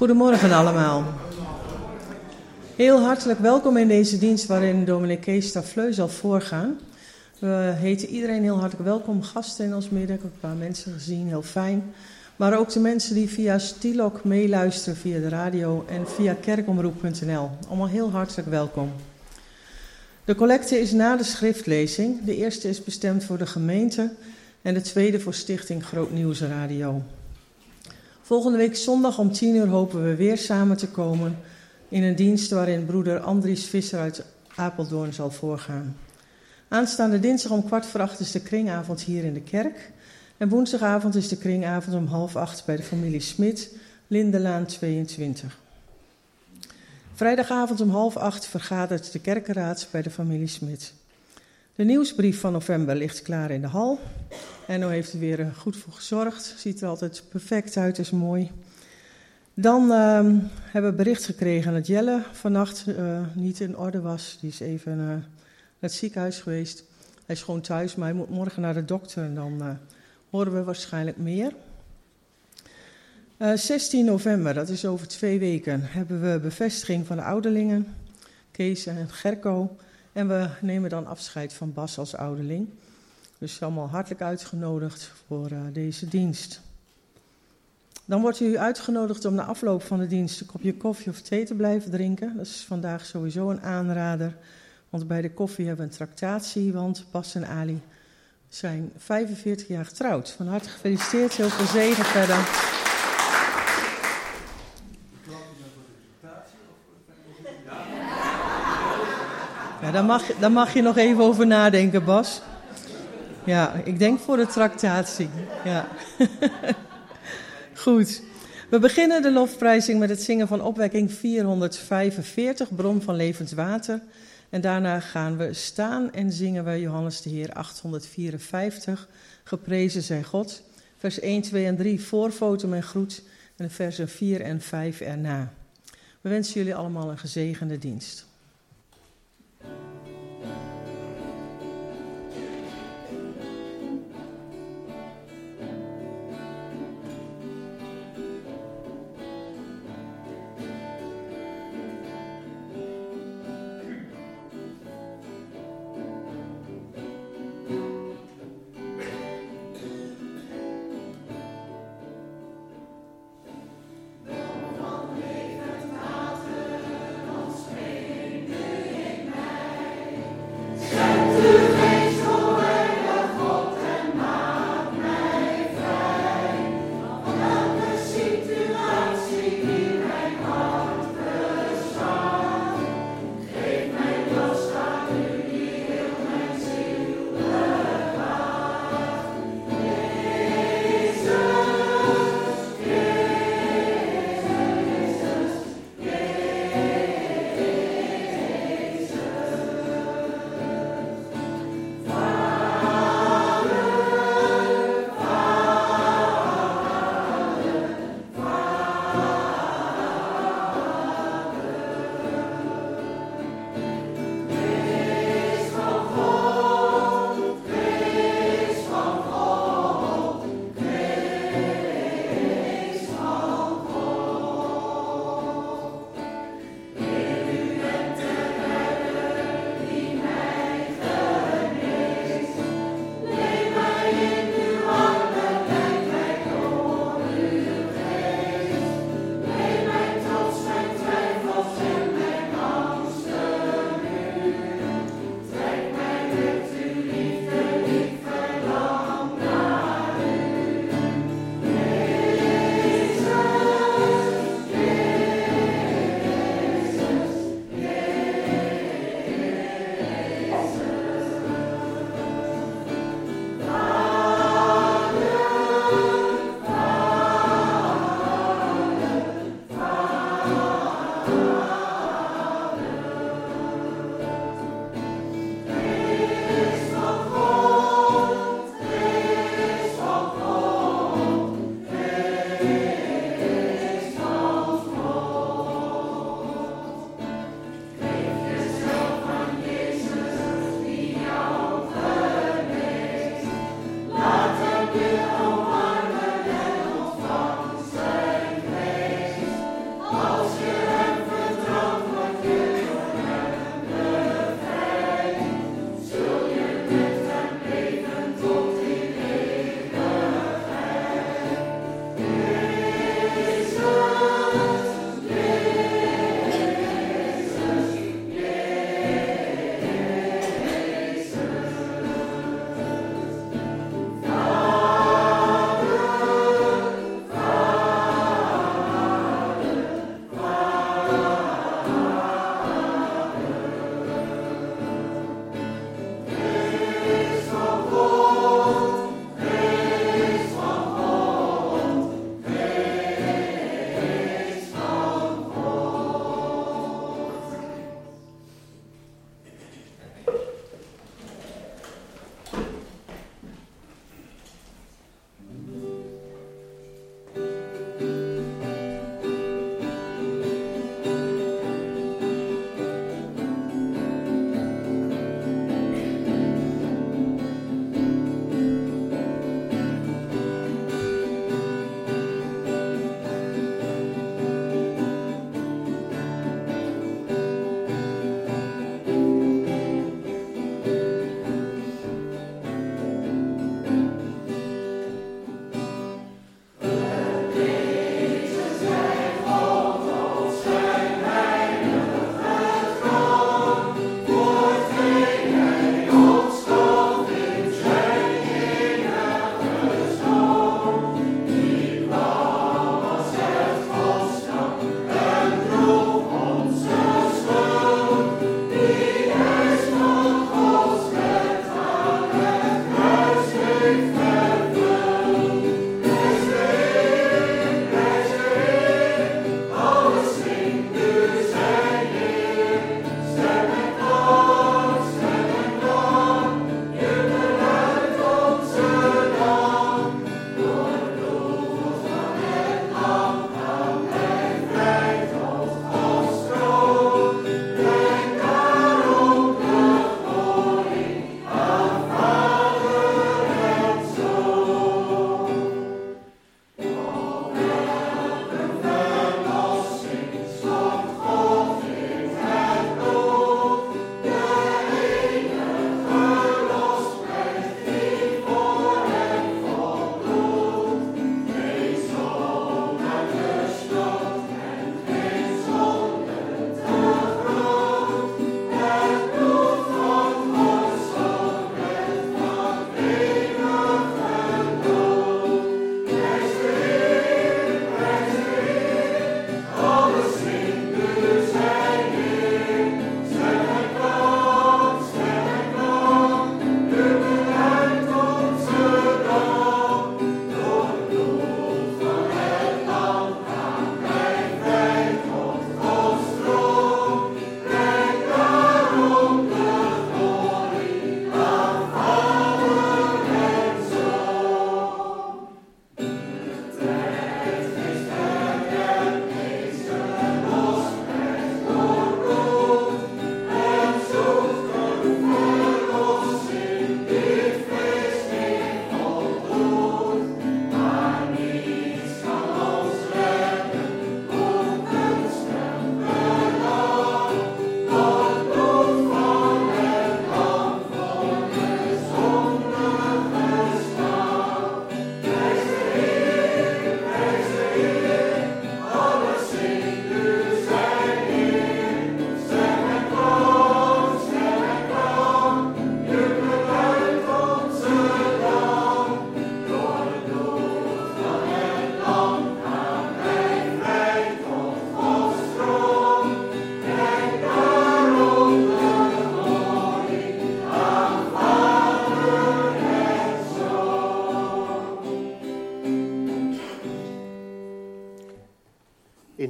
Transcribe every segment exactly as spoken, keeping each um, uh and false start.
Goedemorgen allemaal. Heel hartelijk welkom in deze dienst waarin dominee Kees Stafleu zal voorgaan. We heten iedereen heel hartelijk welkom, gasten in ons midden. Ik heb een paar mensen gezien, heel fijn. Maar ook de mensen die via Stilok meeluisteren via de radio en via kerkomroep punt n l. Allemaal heel hartelijk welkom. De collecte is na de schriftlezing. De eerste is bestemd voor de gemeente en de tweede voor Stichting Groot Nieuws Radio. Volgende week zondag om tien uur hopen we weer samen te komen in een dienst waarin broeder Andries Visser uit Apeldoorn zal voorgaan. Aanstaande dinsdag om kwart voor acht is de kringavond hier in de kerk. En woensdagavond is de kringavond om half acht bij de familie Smit, Lindelaan tweeëntwintig. Vrijdagavond om half acht vergadert de kerkenraad bij de familie Smit. De nieuwsbrief van november ligt klaar in de hal. Enno heeft er weer goed voor gezorgd. Ziet er altijd perfect uit, is mooi. Dan uh, hebben we bericht gekregen dat Jelle vannacht uh, niet in orde was. Die is even uh, naar het ziekenhuis geweest. Hij is gewoon thuis, maar hij moet morgen naar de dokter en dan uh, horen we waarschijnlijk meer. Uh, zestien november, dat is over twee weken, hebben we bevestiging van de ouderlingen, Kees en Gerco. En we nemen dan afscheid van Bas als ouderling. Dus allemaal hartelijk uitgenodigd voor uh, deze dienst. Dan wordt u uitgenodigd om na afloop van de dienst een kopje koffie of thee te blijven drinken. Dat is vandaag sowieso een aanrader. Want bij de koffie hebben we een tractatie, want Bas en Ali zijn vijfenveertig jaar getrouwd. Van harte gefeliciteerd, heel veel zegen verder. Ja, daar mag, daar mag je nog even over nadenken, Bas. Ja, ik denk voor de tractatie. Ja. Goed. We beginnen de lofprijzing met het zingen van opwekking vierhonderdvijfenveertig, Bron van levend water. En daarna gaan we staan en zingen we Johannes de Heer achthonderdvierenvijftig, Geprezen zij God. Vers één, twee en drie, voorfoto en groet. En de versen vier en vijf erna. We wensen jullie allemaal een gezegende dienst. Van levend water ons mee.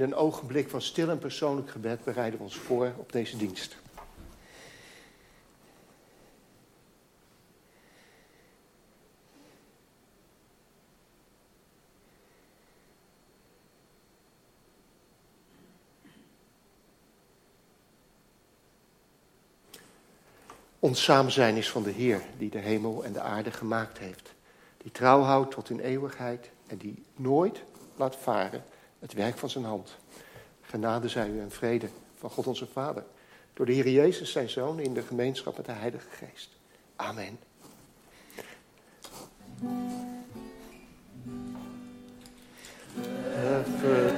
in een ogenblik van stil en persoonlijk gebed bereiden we ons voor op deze dienst. Ons samen zijn is van de Heer, die de hemel en de aarde gemaakt heeft. Die trouw houdt tot in eeuwigheid en die nooit laat varen het werk van zijn hand. Genade zij u en vrede van God onze Vader. Door de Heer Jezus zijn Zoon in de gemeenschap met de Heilige Geest. Amen. Even...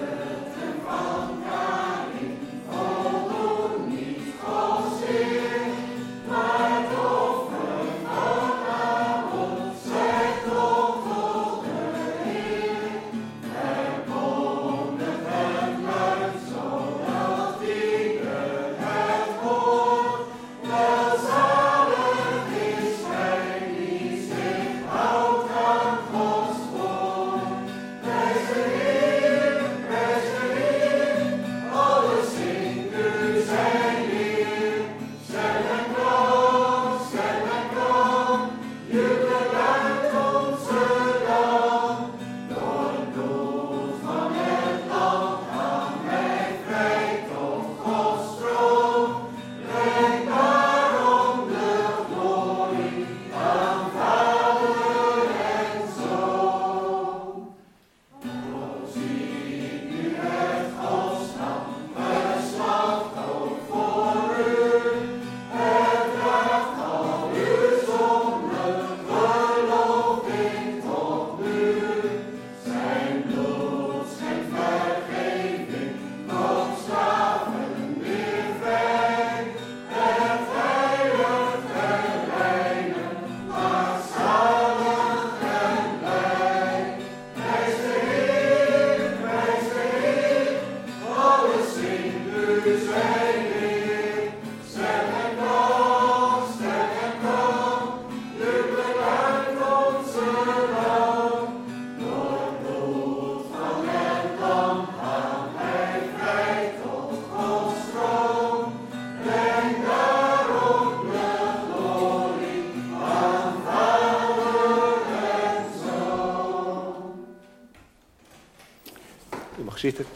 Zitten.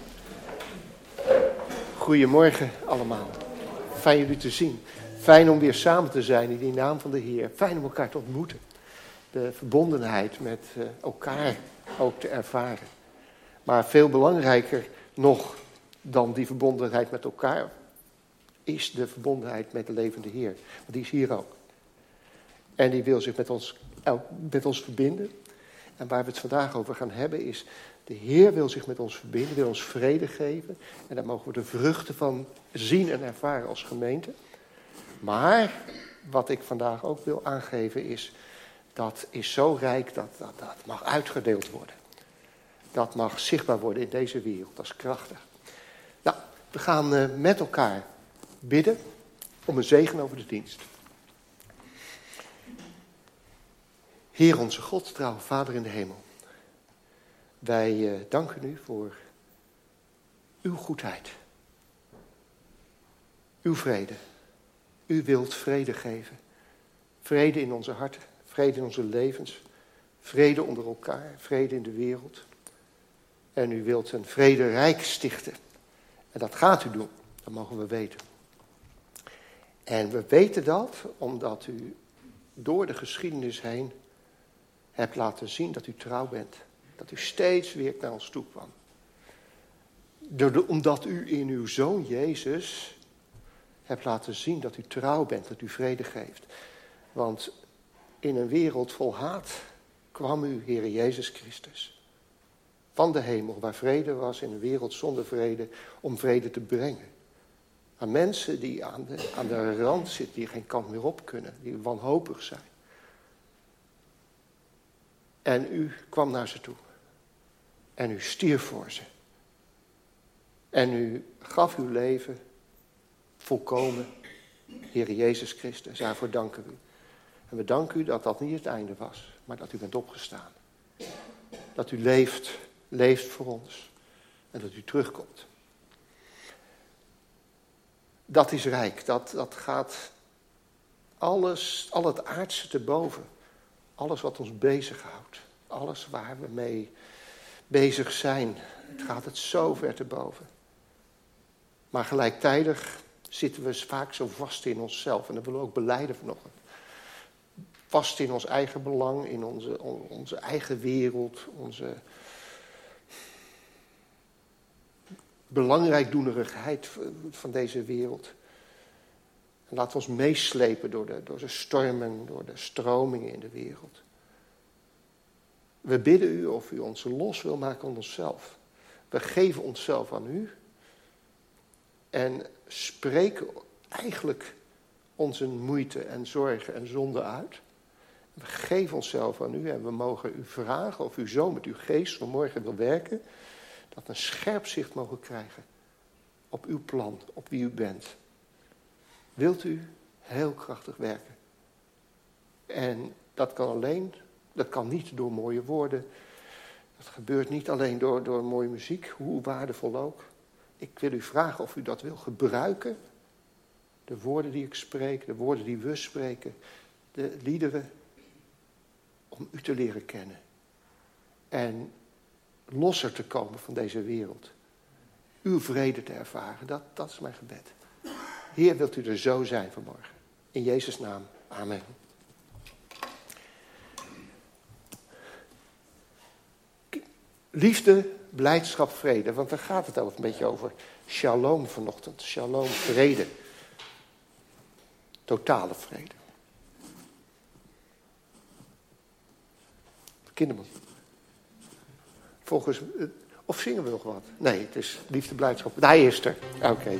Goedemorgen allemaal. Fijn jullie te zien. Fijn om weer samen te zijn in die naam van de Heer. Fijn om elkaar te ontmoeten. De verbondenheid met uh, elkaar ook te ervaren. Maar veel belangrijker nog dan die verbondenheid met elkaar is de verbondenheid met de levende Heer. Want die is hier ook. En die wil zich met ons, met ons verbinden. En waar we het vandaag over gaan hebben is... De Heer wil zich met ons verbinden, wil ons vrede geven. En daar mogen we de vruchten van zien en ervaren als gemeente. Maar wat ik vandaag ook wil aangeven is... dat is zo rijk dat dat, dat mag uitgedeeld worden. Dat mag zichtbaar worden in deze wereld, dat is krachtig. Nou, we gaan uh, met elkaar bidden om een zegen over de dienst. Heer onze God, trouwe Vader in de hemel. Wij uh, danken u voor uw goedheid. Uw vrede. U wilt vrede geven. Vrede in onze harten. Vrede in onze levens. Vrede onder elkaar. Vrede in de wereld. En u wilt een vrederijk stichten. En dat gaat u doen. Dat mogen we weten. En we weten dat omdat u door de geschiedenis heen hebt laten zien dat u trouw bent. Dat u steeds weer naar ons toe kwam. Door de, omdat u in uw Zoon Jezus hebt laten zien dat u trouw bent, dat u vrede geeft. Want in een wereld vol haat kwam u, Heere Jezus Christus. Van de hemel, waar vrede was, in een wereld zonder vrede, om vrede te brengen. Aan mensen die aan de, aan de rand zitten, die geen kant meer op kunnen, die wanhopig zijn. En u kwam naar ze toe. En u stierf voor ze. En u gaf uw leven volkomen, Heer Jezus Christus. Daarvoor danken we u. En we danken u dat dat niet het einde was, maar dat u bent opgestaan. Dat u leeft, leeft voor ons. En dat u terugkomt. dat is rijk. Dat, dat gaat alles, al het aardse te boven. Alles wat ons bezighoudt. Alles waar we mee bezig zijn. Het gaat het zo ver te boven. Maar gelijktijdig zitten we vaak zo vast in onszelf. En dat willen we ook belijden vanochtend. Vast in ons eigen belang, in onze, onze eigen wereld, onze belangrijkdoenerigheid van deze wereld. En laten we ons meeslepen door de, door de stormen, door de stromingen in de wereld. We bidden u of u ons los wil maken van onszelf. We geven onszelf aan u. En spreken eigenlijk onze moeite en zorgen en zonde uit. We geven onszelf aan u en we mogen u vragen of u zo met uw geest vanmorgen wil werken. Dat we een scherp zicht mogen krijgen op uw plan, op wie u bent. Wilt u heel krachtig werken. En dat kan alleen, dat kan niet door mooie woorden. Dat gebeurt niet alleen door, door mooie muziek, hoe waardevol ook. Ik wil u vragen of u dat wil gebruiken. De woorden die ik spreek, de woorden die we spreken, de liederen, om u te leren kennen. En losser te komen van deze wereld. Uw vrede te ervaren, dat, dat is mijn gebed. Heer, wilt u er zo zijn vanmorgen. In Jezus' naam, amen. Liefde, blijdschap, vrede. Want daar gaat het over, een beetje over shalom vanochtend. Shalom, vrede. Totale vrede. Kinderman. Volgens, of zingen we nog wat? Nee, het is liefde, blijdschap. Hij is er. Oké. Okay.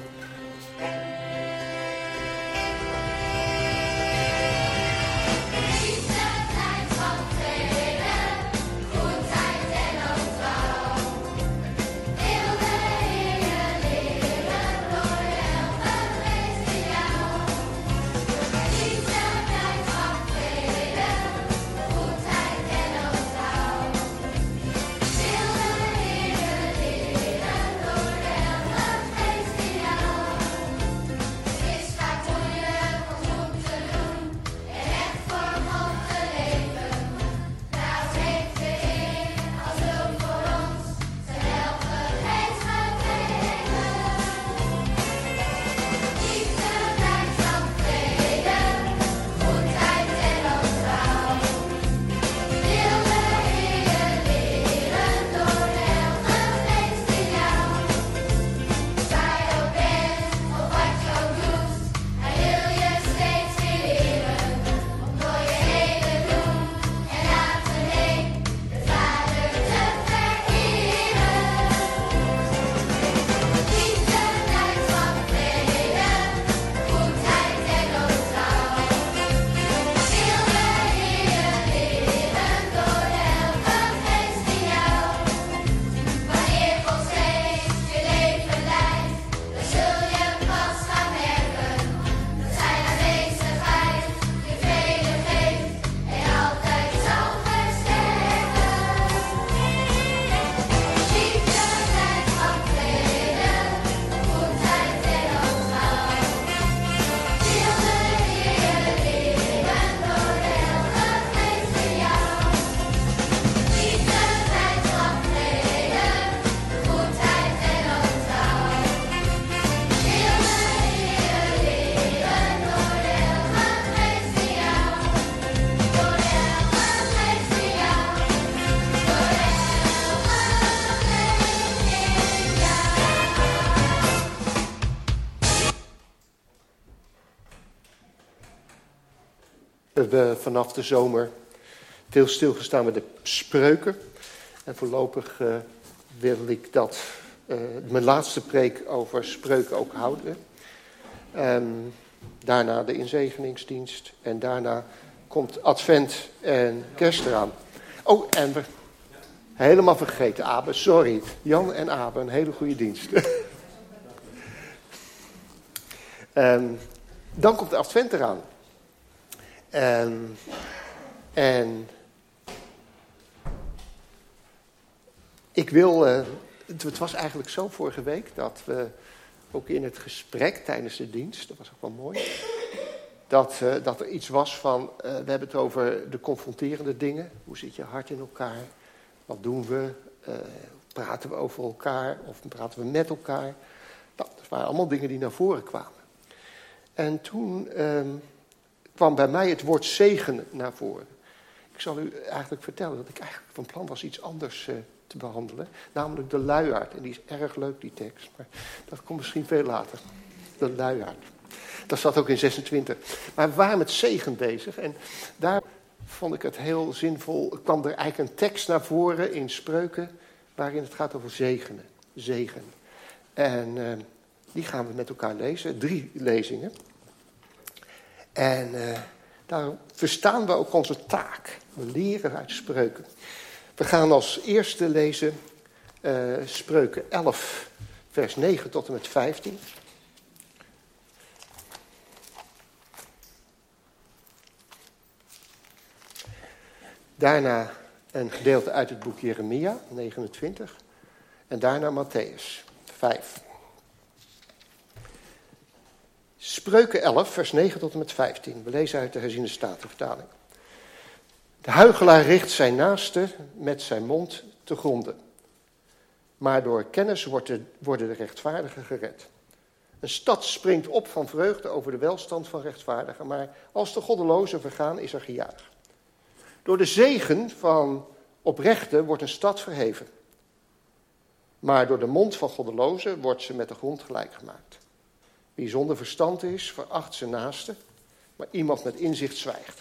We hebben vanaf de zomer veel stilgestaan met de spreuken. En voorlopig uh, wil ik dat, uh, mijn laatste preek over spreuken ook houden. Um, daarna de inzegeningsdienst. En daarna komt Advent en Kerst eraan. Oh, en we helemaal vergeten, Abe, sorry. Jan en Abe, een hele goede dienst. um, dan komt de Advent eraan. Um, en ik wil, uh, het, het was eigenlijk zo vorige week dat we ook in het gesprek tijdens de dienst, dat was ook wel mooi, dat, uh, dat er iets was van, uh, we hebben het over de confronterende dingen. Hoe zit je hart in elkaar? Wat doen we? Uh, praten we over elkaar of praten we met elkaar? Nou, dat waren allemaal dingen die naar voren kwamen. En toen uh, kwam bij mij het woord zegen naar voren. Ik zal u eigenlijk vertellen dat ik eigenlijk van plan was iets anders uh, te behandelen. Namelijk de luiaard. En die is erg leuk, die tekst. Maar dat komt misschien veel later. De luiaard. Dat zat ook in zesentwintig. Maar we waren met zegen bezig. En daar vond ik het heel zinvol. Er kwam er eigenlijk een tekst naar voren in Spreuken. Waarin het gaat over zegenen. Zegen. En uh, die gaan we met elkaar lezen. Drie lezingen. En uh, daar verstaan we ook onze taak. We leren uit Spreuken. We gaan als eerste lezen uh, Spreuken elf, vers negen tot en met vijftien. Daarna een gedeelte uit het boek Jeremia, negenentwintig. En daarna Matthäus, vijf. Spreuken elf, vers negen tot en met vijftien. We lezen uit de herziene statenvertaling. De huichelaar richt zijn naaste met zijn mond te gronden. Maar door kennis wordt de, worden de rechtvaardigen gered. Een stad springt op van vreugde over de welstand van rechtvaardigen. Maar als de goddelozen vergaan, is er gejuich. Door de zegen van oprechten wordt een stad verheven. Maar door de mond van goddelozen wordt ze met de grond gelijk gemaakt. Wie zonder verstand is, veracht zijn naaste, maar iemand met inzicht zwijgt.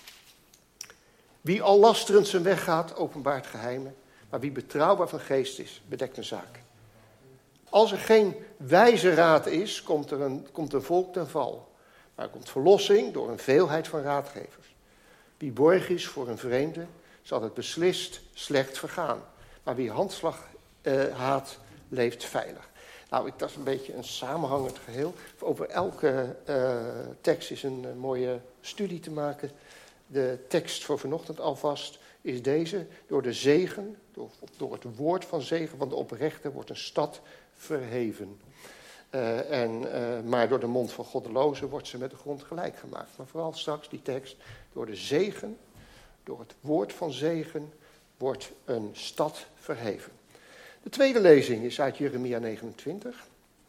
Wie al lasterend zijn weg gaat, openbaart geheimen, maar wie betrouwbaar van geest is, bedekt een zaak. Als er geen wijze raad is, komt er een, komt een volk ten val. Maar er komt verlossing door een veelheid van raadgevers. Wie borg is voor een vreemde, zal het beslist slecht vergaan. Maar wie handslag uh, haat, leeft veilig. Nou, ik, dat is een beetje een samenhangend geheel. Over elke uh, tekst is een uh, mooie studie te maken. De tekst voor vanochtend alvast is deze. Door de zegen, door, door het woord van zegen van de oprechte wordt een stad verheven. Uh, en, uh, maar door de mond van goddelozen wordt ze met de grond gelijk gemaakt. Maar vooral straks die tekst. Door de zegen, door het woord van zegen, wordt een stad verheven. De tweede lezing is uit Jeremia negenentwintig.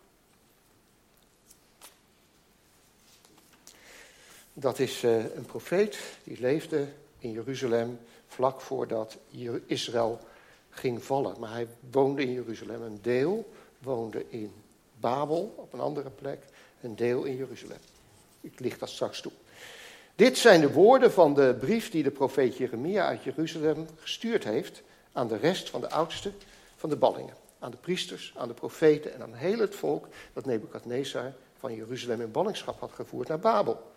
Dat is uh, een profeet die leefde in Jeruzalem vlak voordat Israël ging vallen. Maar hij woonde in Jeruzalem. Een deel woonde in Babel, op een andere plek. Een deel in Jeruzalem. Ik licht dat straks toe. Dit zijn de woorden van de brief die de profeet Jeremia uit Jeruzalem gestuurd heeft aan de rest van de oudsten van de ballingen. Aan de priesters, aan de profeten en aan heel het volk dat Nebukadnezar van Jeruzalem in ballingschap had gevoerd naar Babel.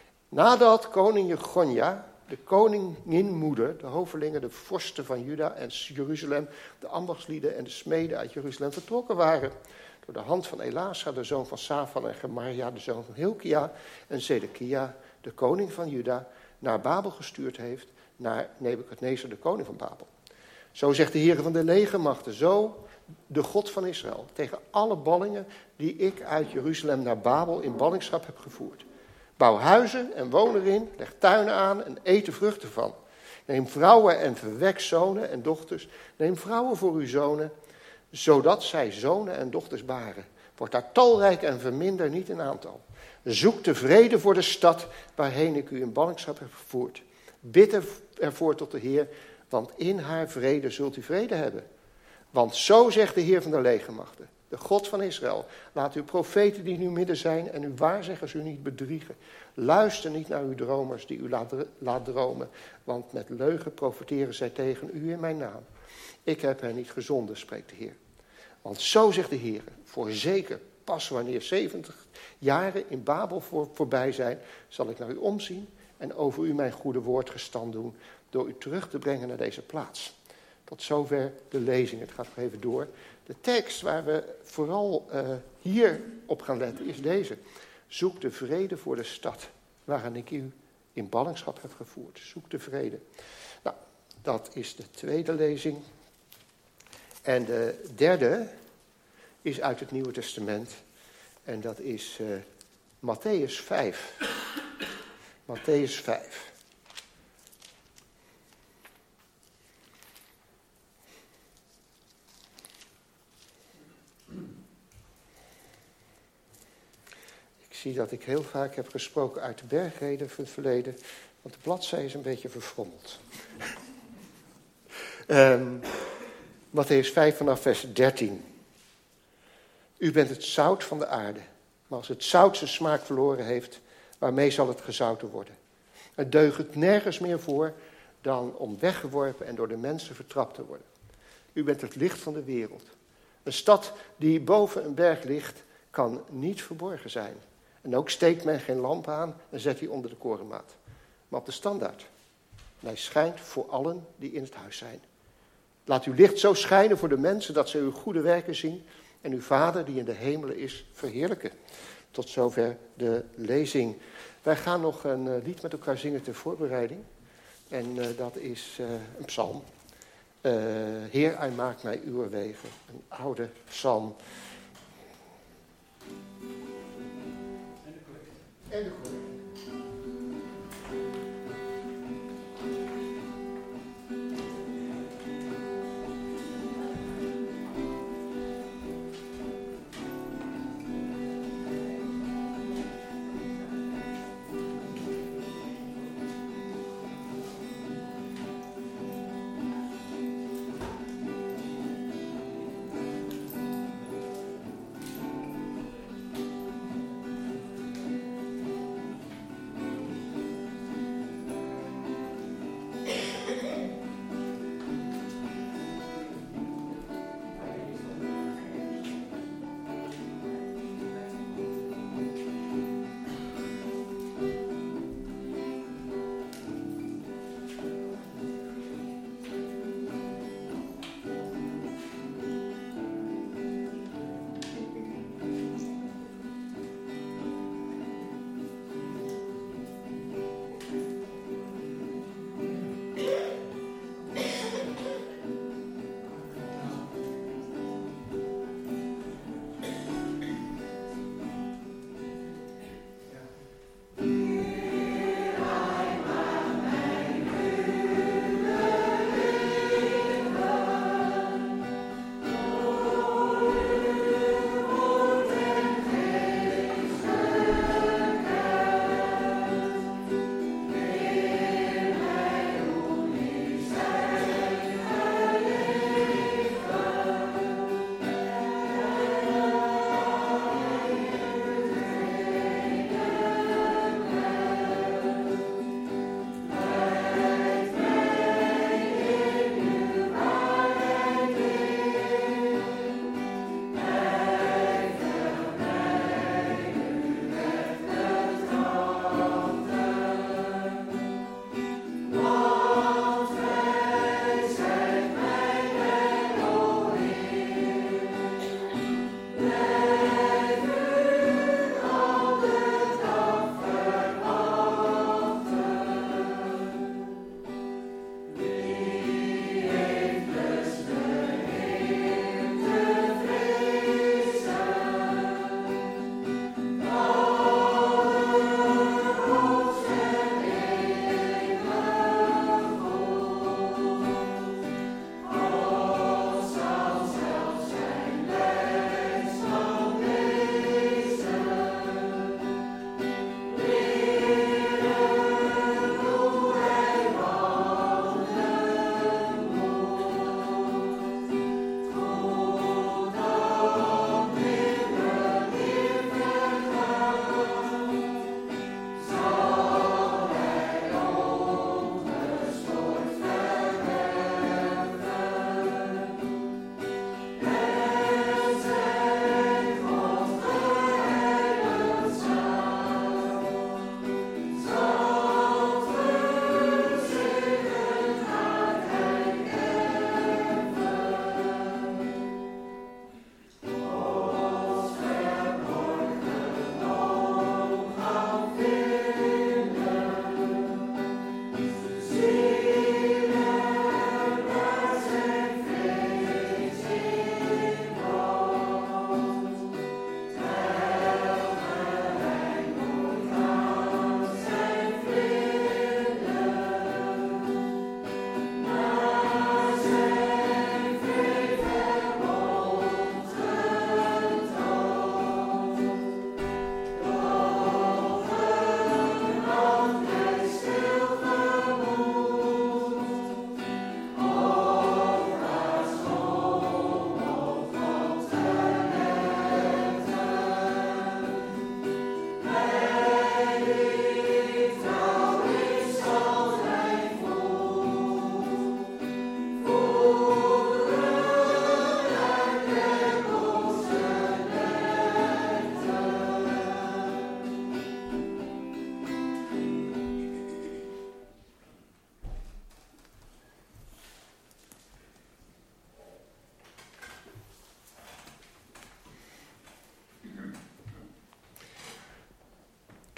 Nadat koning Jegonja, de koninginmoeder, de hovelingen, de vorsten van Juda en Jeruzalem, de ambachtslieden en de smeden uit Jeruzalem vertrokken waren, door de hand van Elasa, de zoon van Safan, en Gemaria, de zoon van Hilkia, en Zedekia, de koning van Juda, naar Babel gestuurd heeft, naar Nebukadnezar, de koning van Babel. Zo zegt de Heer van de legermachten, zo de God van Israël, tegen alle ballingen die ik uit Jeruzalem naar Babel in ballingschap heb gevoerd. Bouw huizen en woon erin, leg tuinen aan en eet de vruchten van. Neem vrouwen en verwek zonen en dochters. Neem vrouwen voor uw zonen, zodat zij zonen en dochters baren. Word daar talrijk en verminder niet in aantal. Zoek de vrede voor de stad waarheen ik u in ballingschap heb gevoerd. Bid ervoor tot de Heer, want in haar vrede zult u vrede hebben. Want zo zegt de Heer van de legermachten, de God van Israël. Laat uw profeten die in uw midden zijn en uw waarzeggers u niet bedriegen. Luister niet naar uw dromers die u laat, laat dromen. Want met leugen profeteren zij tegen u in mijn naam. Ik heb hen niet gezonden, spreekt de Heer. Want zo zegt de Heer, voorzeker, pas wanneer zeventig jaren in Babel voor, voorbij zijn, zal ik naar u omzien en over u mijn goede woord gestand doen, door u terug te brengen naar deze plaats. Tot zover de lezing. Het gaat nog even door. De tekst waar we vooral uh, hier op gaan letten is deze. Zoek de vrede voor de stad waaraan ik u in ballingschap heb gevoerd. Zoek de vrede. Nou, dat is de tweede lezing. En de derde is uit het Nieuwe Testament. En dat is uh, Mattheüs vijf. Mattheüs vijf. Ik zie dat ik heel vaak heb gesproken uit de bergreden van het verleden, want de bladzij is een beetje verfrommeld. um, Mattheüs vijf vanaf vers dertien. U bent het zout van de aarde, maar als het zout zijn smaak verloren heeft, waarmee zal het gezouten worden? Het deugt nergens meer voor dan om weggeworpen en door de mensen vertrapt te worden. U bent het licht van de wereld. Een stad die boven een berg ligt, kan niet verborgen zijn. En ook steekt men geen lamp aan en zet die onder de korenmaat, maar op de standaard. En hij schijnt voor allen die in het huis zijn. Laat uw licht zo schijnen voor de mensen dat ze uw goede werken zien en uw Vader die in de hemelen is verheerlijken. Tot zover de lezing. Wij gaan nog een uh, lied met elkaar zingen ter voorbereiding. En uh, dat is uh, een psalm. Uh, Heer, hij maakt mij uw wegen. Een oude psalm. En de collecte. En de collecte.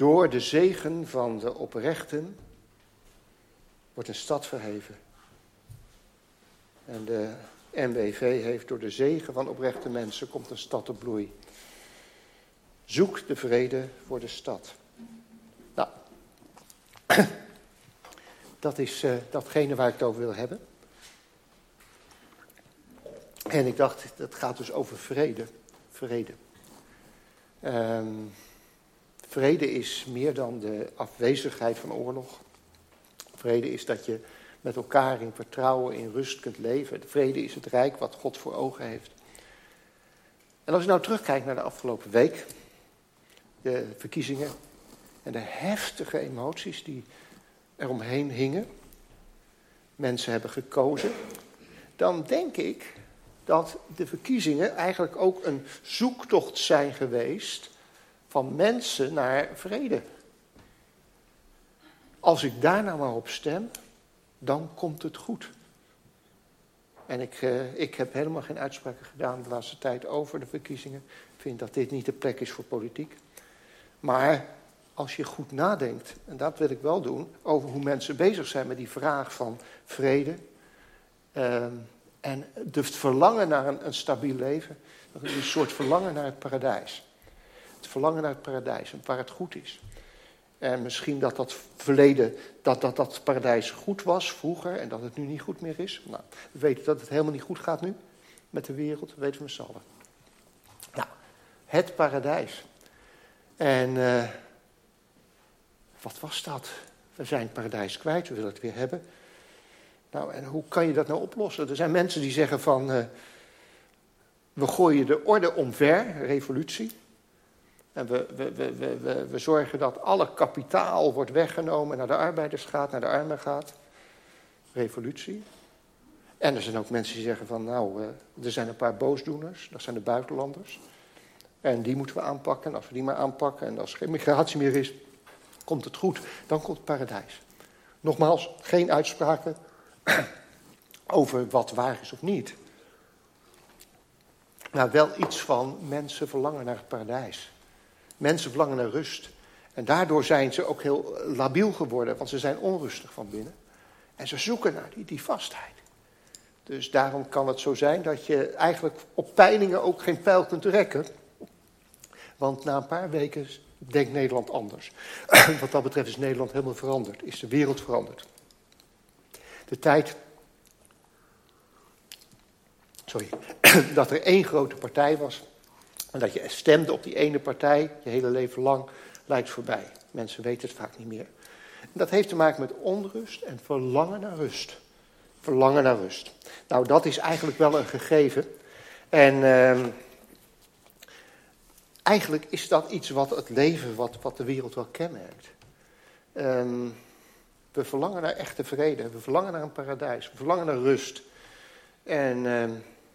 Door de zegen van de oprechten wordt een stad verheven. En de N B V heeft door de zegen van oprechte mensen komt een stad tot bloei. Zoek de vrede voor de stad. Nou, dat is uh, datgene waar ik het over wil hebben. En ik dacht, dat gaat dus over vrede. Vrede. Um, vrede is meer dan de afwezigheid van oorlog. Vrede is dat je met elkaar in vertrouwen, in rust kunt leven. Vrede is het rijk wat God voor ogen heeft. En als je nou terugkijkt naar de afgelopen week, de verkiezingen en de heftige emoties die eromheen hingen, mensen hebben gekozen, dan denk ik dat de verkiezingen eigenlijk ook een zoektocht zijn geweest van mensen naar vrede. Als ik daar nou maar op stem, dan komt het goed. En ik, uh, ik heb helemaal geen uitspraken gedaan de laatste tijd over de verkiezingen. Ik vind dat dit niet de plek is voor politiek. Maar als je goed nadenkt, en dat wil ik wel doen, over hoe mensen bezig zijn met die vraag van vrede. Uh, en het verlangen naar een, een stabiel leven. Een soort verlangen naar het paradijs. Het verlangen naar het paradijs, waar het goed is. En misschien dat dat verleden, dat, dat dat paradijs goed was vroeger en dat het nu niet goed meer is. Nou, we weten dat het helemaal niet goed gaat nu met de wereld, dat weten we met z'n allen. Nou, het paradijs. En uh, wat was dat? We zijn het paradijs kwijt, we willen het weer hebben. Nou, en hoe kan je dat nou oplossen? Er zijn mensen die zeggen van, uh, we gooien de orde omver, revolutie. En we, we, we, we, we, we zorgen dat alle kapitaal wordt weggenomen, naar de arbeiders gaat, naar de armen gaat. Revolutie. En er zijn ook mensen die zeggen van, nou, uh, er zijn een paar boosdoeners, dat zijn de buitenlanders. En die moeten we aanpakken. En als we die maar aanpakken en als er geen migratie meer is, komt het goed. Dan komt het paradijs. Nogmaals, geen uitspraken over wat waar is of niet. Maar wel iets van mensen verlangen naar het paradijs. Mensen verlangen naar rust. En daardoor zijn ze ook heel labiel geworden, want ze zijn onrustig van binnen. En ze zoeken naar die, die vastheid. Dus daarom kan het zo zijn dat je eigenlijk op peilingen ook geen pijl kunt trekken. Want na een paar weken denkt Nederland anders. Wat dat betreft is Nederland helemaal veranderd. Is de wereld veranderd. De tijd, sorry, dat er één grote partij was. En dat je stemde op die ene partij, je hele leven lang, lijkt voorbij. Mensen weten het vaak niet meer. En dat heeft te maken met onrust en verlangen naar rust. Verlangen naar rust. Nou, dat is eigenlijk wel een gegeven. En uh, eigenlijk is dat iets wat het leven, wat, wat de wereld wel kenmerkt. Um, we verlangen naar echte vrede. We verlangen naar een paradijs. We verlangen naar rust. En uh,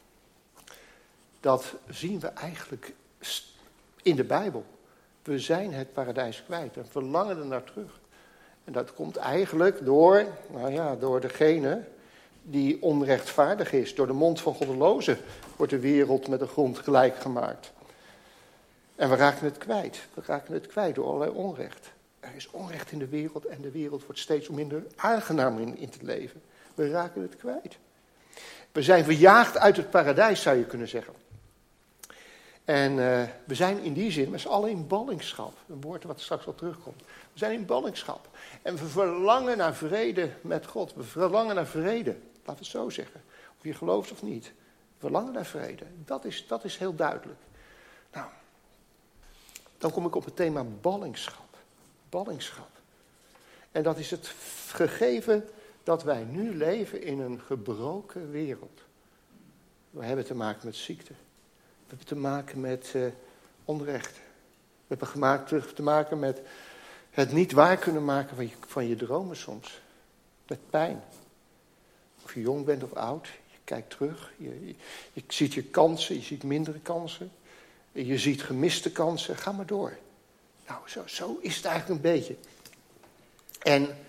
dat zien we eigenlijk in de Bijbel. We zijn het paradijs kwijt en verlangen er naar terug. En dat komt eigenlijk door, nou ja, door degene die onrechtvaardig is. Door de mond van goddelozen wordt de wereld met de grond gelijk gemaakt. En we raken het kwijt. We raken het kwijt door allerlei onrecht. Er is onrecht in de wereld en de wereld wordt steeds minder aangenaam in, in te leven. We raken het kwijt. We zijn verjaagd uit het paradijs, zou je kunnen zeggen. En uh, we zijn in die zin met z'n allen in ballingschap. Een woord wat straks wel terugkomt. We zijn in ballingschap. En we verlangen naar vrede met God. We verlangen naar vrede. Laten we het zo zeggen. Of je gelooft of niet. We verlangen naar vrede. Dat is, dat is heel duidelijk. Nou, dan kom ik op het thema ballingschap. Ballingschap. En dat is het gegeven dat wij nu leven in een gebroken wereld. We hebben te maken met ziekte. We hebben te maken met uh, onrecht. We hebben gemaakt, te maken met het niet waar kunnen maken van je, van je dromen soms. Met pijn. Of je jong bent of oud. Je kijkt terug. Je, je, je ziet je kansen. Je ziet mindere kansen. Je ziet gemiste kansen. Ga maar door. Nou, zo, zo is het eigenlijk een beetje. En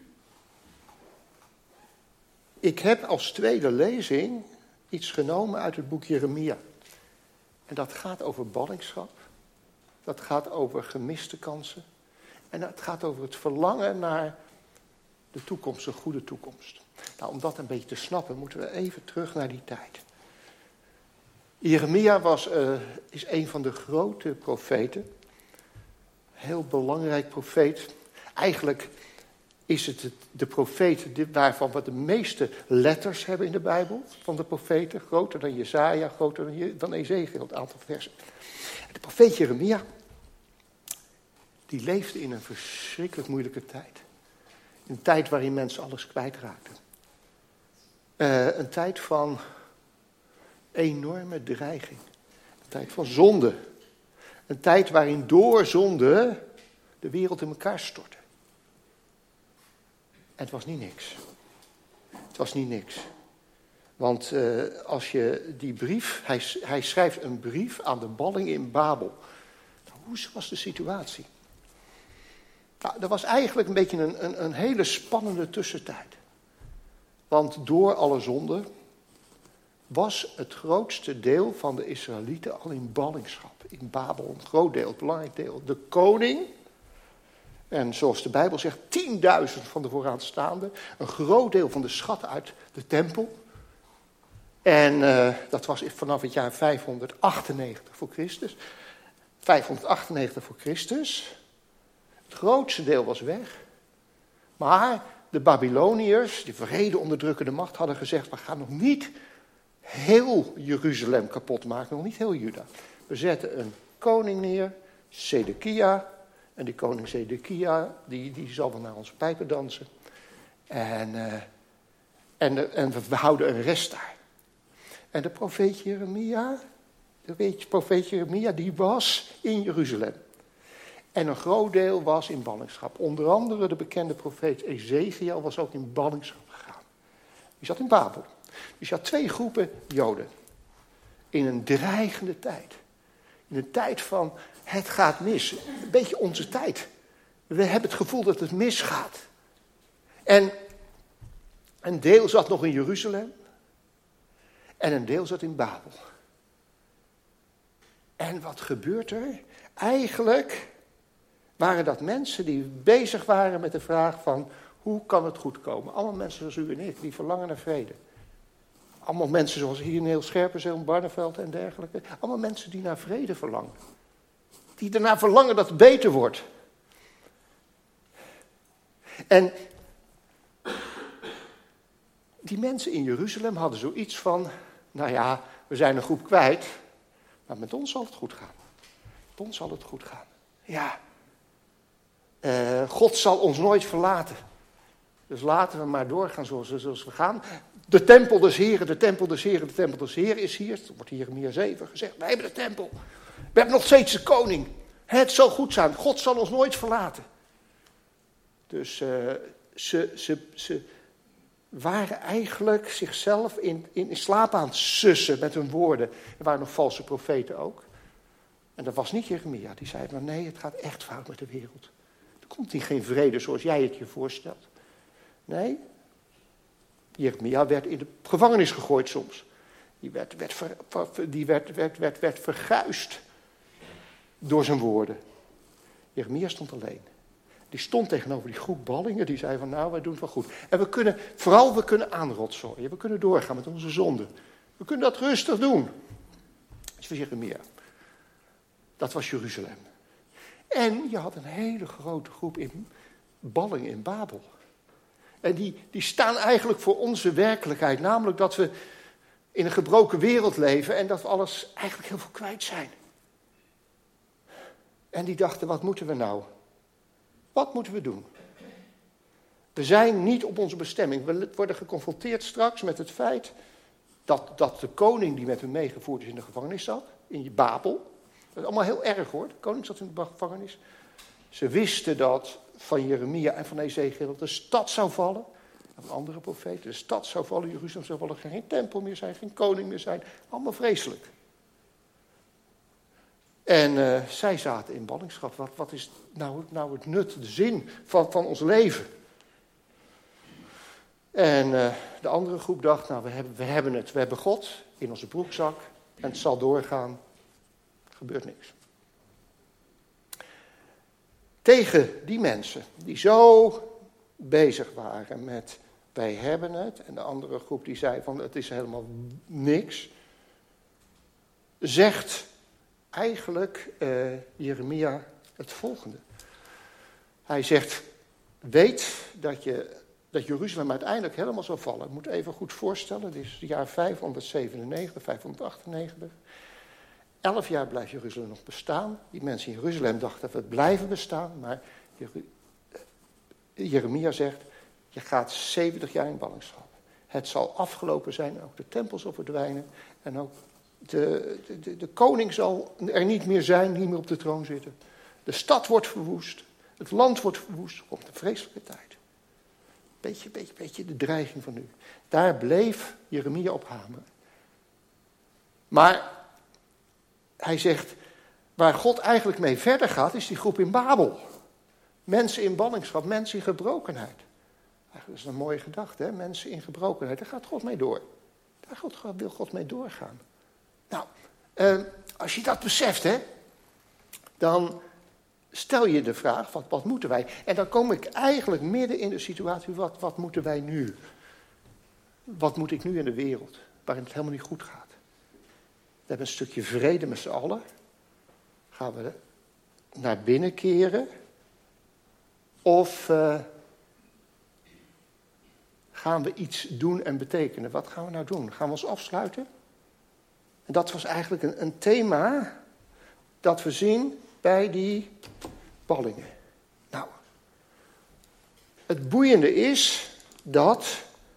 ik heb als tweede lezing iets genomen uit het boek Jeremia. En dat gaat over ballingschap. Dat gaat over gemiste kansen. En het gaat over het verlangen naar de toekomst, een goede toekomst. Nou, om dat een beetje te snappen, moeten we even terug naar die tijd. Jeremia was, uh, is een van de grote profeten. Heel belangrijk profeet. Eigenlijk is het de profeet waarvan we de meeste letters hebben in de Bijbel. Van de profeten. Groter dan Jesaja, groter dan, Je, dan Ezekiel, het aantal versen. De profeet Jeremia, die leefde in een verschrikkelijk moeilijke tijd. Een tijd waarin mensen alles kwijtraakten. Uh, een tijd van enorme dreiging. Een tijd van zonde. Een tijd waarin door zonde de wereld in elkaar stortte. En het was niet niks. Het was niet niks. Want uh, als je die brief, hij, hij schrijft een brief aan de balling in Babel. Nou, hoe was de situatie? Nou, dat was eigenlijk een beetje een, een, een hele spannende tussentijd. Want door alle zonden was het grootste deel van de Israëlieten al in ballingschap. In Babel, een groot deel, een belangrijk deel. De koning, en zoals de Bijbel zegt, tienduizend van de vooraanstaanden. Een groot deel van de schatten uit de tempel. En uh, dat was vanaf het jaar vijfhonderdachtennegentig voor Christus. vijfhonderdachtennegentig voor Christus. Het grootste deel was weg. Maar de Babyloniërs, die wrede onderdrukkende macht, hadden gezegd: we gaan nog niet heel Jeruzalem kapot maken, nog niet heel Juda. We zetten een koning neer, Zedekia. En die koning Zedekia, die, die zal wel naar onze pijpen dansen. En, uh, en, de, en we houden een rest daar. En de profeet Jeremia, de profeet Jeremia, die was in Jeruzalem. En een groot deel was in ballingschap. Onder andere de bekende profeet Ezekiel was ook in ballingschap gegaan. Die zat in Babel. Dus je had twee groepen Joden. In een dreigende tijd. In een tijd van het gaat mis. Een beetje onze tijd. We hebben het gevoel dat het misgaat. En een deel zat nog in Jeruzalem. En een deel zat in Babel. En wat gebeurt er? Eigenlijk waren dat mensen die bezig waren met de vraag van: hoe kan het goed komen? Allemaal mensen zoals u en ik, die verlangen naar vrede. Allemaal mensen zoals hier Neel Scherpenzeel, Barneveld en dergelijke. Allemaal mensen die naar vrede verlangen. Die ernaar verlangen dat het beter wordt. En die mensen in Jeruzalem hadden zoiets van: nou ja, we zijn een groep kwijt, maar met ons zal het goed gaan. Met ons zal het goed gaan. Ja, uh, God zal ons nooit verlaten. Dus laten we maar doorgaan zoals, zoals we gaan. De tempel des Heren, de tempel des Heren, de tempel des Heren is hier. Het wordt hier in Jeremia zeven gezegd: wij hebben de tempel. We hebben nog steeds de koning. Het zal goed zijn. God zal ons nooit verlaten. Dus uh, ze, ze, ze waren eigenlijk zichzelf in, in, in slaap aan het sussen met hun woorden. Er waren nog valse profeten ook. En dat was niet Jeremia. Die zei: maar nee, het gaat echt fout met de wereld. Er komt hier geen vrede zoals jij het je voorstelt. Nee, Jeremia werd in de gevangenis gegooid soms. Die werd, werd, ver, die werd, werd, werd, werd verguisd door zijn woorden. Jeremia stond alleen. Die stond tegenover die groep ballingen. Die zei van: nou, wij doen het wel goed. En we kunnen, vooral we kunnen aanrotzooien. We kunnen doorgaan met onze zonden. We kunnen dat rustig doen. Dat is voor Jeremia. Dat was Jeruzalem. En je had een hele grote groep in ballingen in Babel. En die, die staan eigenlijk voor onze werkelijkheid. Namelijk dat we in een gebroken wereld leven en dat we alles eigenlijk heel veel kwijt zijn. En die dachten: wat moeten we nou? Wat moeten we doen? We zijn niet op onze bestemming. We worden geconfronteerd straks met het feit dat, dat de koning die met hen meegevoerd is in de gevangenis zat. In Babel. Dat is allemaal heel erg hoor. De koning zat in de gevangenis. Ze wisten dat van Jeremia en van Ezekiel dat de stad zou vallen. En van andere profeten. De stad zou vallen, Jeruzalem zou vallen. Geen tempel meer zijn, geen koning meer zijn. Allemaal vreselijk. En uh, zij zaten in ballingschap. Wat, wat is nou, nou het nut, de zin van, van ons leven? En uh, de andere groep dacht: nou, we hebben, we hebben het. We hebben God in onze broekzak. En het zal doorgaan. Er gebeurt niks. tegen die mensen die zo bezig waren met wij hebben het, en de andere groep die zei van het is helemaal niks, zegt eigenlijk uh, Jeremia het volgende. Hij zegt, weet dat, je, dat Jeruzalem uiteindelijk helemaal zal vallen. Ik moet even goed voorstellen, dit is het jaar vijfhonderdzevenennegentig, vijfhonderdachtennegentig. Elf jaar blijft Jeruzalem nog bestaan. Die mensen in Jeruzalem dachten dat het blijven bestaan, maar Jeremia zegt, je gaat zeventig jaar in ballingschap. Het zal afgelopen zijn, ook de tempel zal verdwijnen en ook de, de, de koning zal er niet meer zijn, niet meer op de troon zitten. De stad wordt verwoest, het land wordt verwoest, er komt een vreselijke tijd. Beetje, beetje, beetje de dreiging van nu. Daar bleef Jeremia op hameren. Maar hij zegt, waar God eigenlijk mee verder gaat, is die groep in Babel. Mensen in ballingschap, mensen in gebrokenheid. Dat is een mooie gedachte, hè? Mensen in gebrokenheid, daar gaat God mee door. Daar wil God mee doorgaan. Nou, eh, als je dat beseft, hè, dan stel je de vraag, wat, wat moeten wij? En dan kom ik eigenlijk midden in de situatie, wat, wat moeten wij nu? Wat moet ik nu in de wereld, waarin het helemaal niet goed gaat? We hebben een stukje vrede met z'n allen. Gaan we naar binnen keren? Of uh, gaan we iets doen en betekenen? Wat gaan we nou doen? Gaan we ons afsluiten? En dat was eigenlijk een, een thema dat we zien bij die ballingen. Nou, het boeiende is dat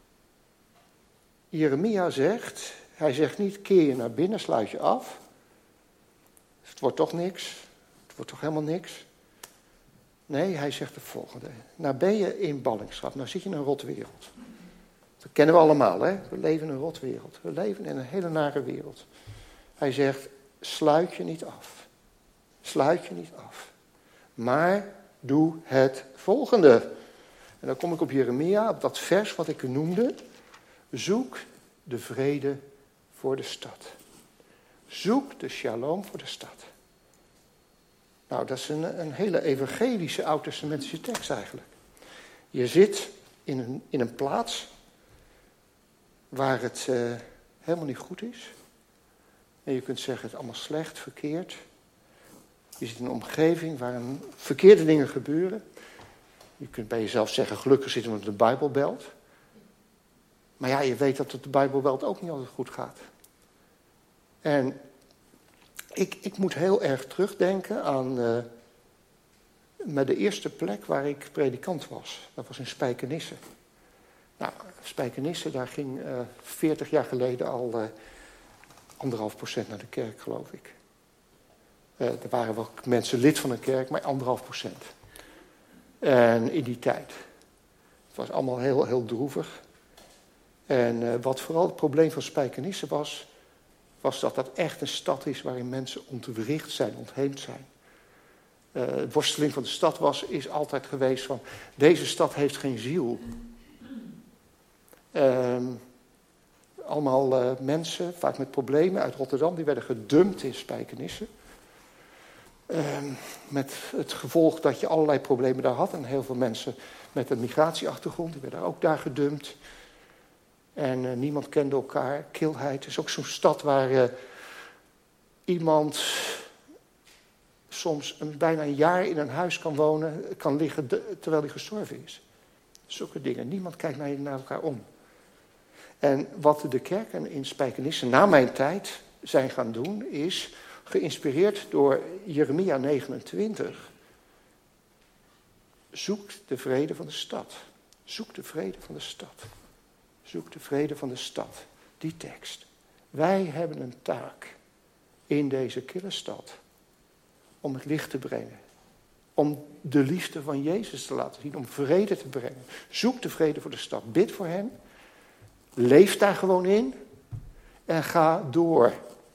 Jeremia zegt, hij zegt niet keer je naar binnen, sluit je af. Het wordt toch niks. Het wordt toch helemaal niks. Nee, hij zegt het volgende. Nou ben je in ballingschap, nou zit je in een rotwereld. Dat kennen we allemaal, hè. We leven in een rotwereld. We leven in een hele nare wereld. Hij zegt, sluit je niet af. Sluit je niet af. Maar doe het volgende. En dan kom ik op Jeremia, op dat vers wat ik noemde. Zoek de vrede voor de stad. Zoek de shalom voor de stad. Nou, dat is een, een hele evangelische oud-testamentische tekst eigenlijk. Je zit in een, in een plaats waar het uh, helemaal niet goed is. En je kunt zeggen, het is allemaal slecht, verkeerd. Je zit in een omgeving waar een verkeerde dingen gebeuren. Je kunt bij jezelf zeggen, gelukkig zitten we op de Bijbelbelt. Maar ja, je weet dat het de Bijbelbelt ook niet altijd goed gaat. En ik, ik moet heel erg terugdenken aan uh, met de eerste plek waar ik predikant was. Dat was in Spijkenisse. Nou, Spijkenisse, daar ging uh, veertig jaar geleden al uh, anderhalf procent naar de kerk, geloof ik. Uh, er waren wel mensen lid van een kerk, maar anderhalf procent. En in die tijd. Het was allemaal heel, heel droevig. En uh, wat vooral het probleem van Spijkenisse was, was dat dat echt een stad is waarin mensen ontwricht zijn, ontheemd zijn. Uh, de worsteling van de stad was, is altijd geweest van, deze stad heeft geen ziel. Uh, allemaal uh, mensen, vaak met problemen uit Rotterdam, die werden gedumpt in Spijkenisse. Uh, met het gevolg dat je allerlei problemen daar had. En heel veel mensen met een migratieachtergrond, die werden ook daar gedumpt. En uh, niemand kende elkaar. Kilheid. Het is ook zo'n stad waar uh, iemand soms een, bijna een jaar in een huis kan wonen, kan liggen de, terwijl hij gestorven is. Zulke dingen. Niemand kijkt naar, naar elkaar om. En wat de kerken in Spijkenisse na mijn tijd zijn gaan doen, is geïnspireerd door Jeremia negenentwintig. Zoek de vrede van de stad. Zoek de vrede van de stad. Zoek de vrede van de stad. Die tekst. Wij hebben een taak in deze kille stad om het licht te brengen. Om de liefde van Jezus te laten zien. Om vrede te brengen. Zoek de vrede voor de stad. Bid voor hen. Leef daar gewoon in. En ga door.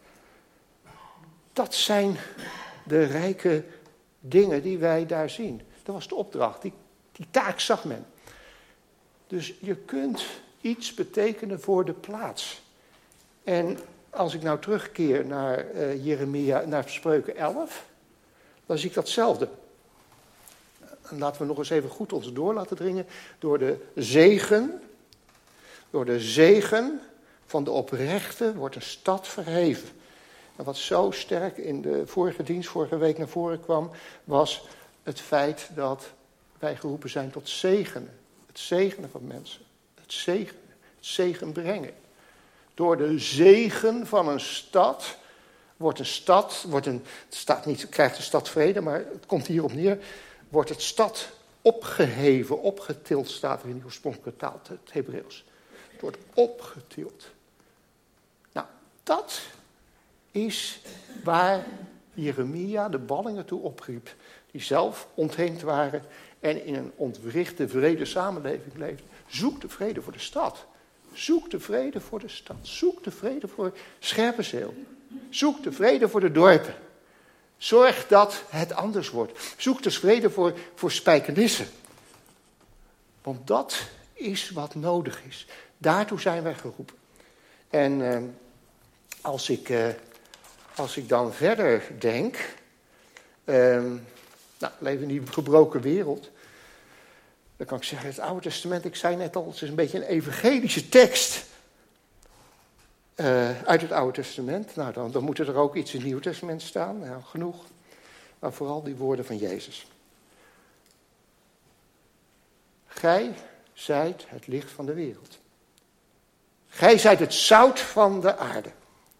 Dat zijn de rijke dingen die wij daar zien. Dat was de opdracht. Die, die taak zag men. Dus je kunt iets betekenen voor de plaats. En als ik nou terugkeer naar uh, Jeremia, naar Spreuken elf, dan zie ik datzelfde. En laten we nog eens even goed ons door laten dringen. Door de zegen, door de zegen van de oprechte wordt een stad verheven. En wat zo sterk in de vorige dienst, vorige week naar voren kwam, was het feit dat wij geroepen zijn tot zegenen. Het zegenen van mensen. Het zegenen. Het zegen brengen. Door de zegen van een stad wordt een stad, wordt een, het staat niet, krijgt de stad vrede, maar het komt hierop neer, wordt het stad opgeheven, opgetild, staat er in die oorspronkelijke taal, het Hebreeuws. Het wordt opgetild. Nou, dat is waar Jeremia de ballingen toe opriep, die zelf ontheemd waren en in een ontwrichte, vrede samenleving leefden. Zoek de vrede voor de stad. Zoek de vrede voor de stad. Zoek de vrede voor Scherpenzeel. Zoek de vrede voor de dorpen. Zorg dat het anders wordt. Zoek de vrede voor, voor Spijkenisse. Want dat is wat nodig is. Daartoe zijn wij geroepen. En eh, als, ik, eh, als ik dan verder denk. Eh, nou, we leven in die gebroken wereld. Dan kan ik zeggen, het Oude Testament, ik zei net al, het is een beetje een evangelische tekst. Uh, uit het Oude Testament. Nou, dan, dan moet er ook iets in het Nieuwe Testament staan. Nou, genoeg. Maar vooral die woorden van Jezus. Gij zijt het licht van de wereld. Gij zijt het zout van de aarde.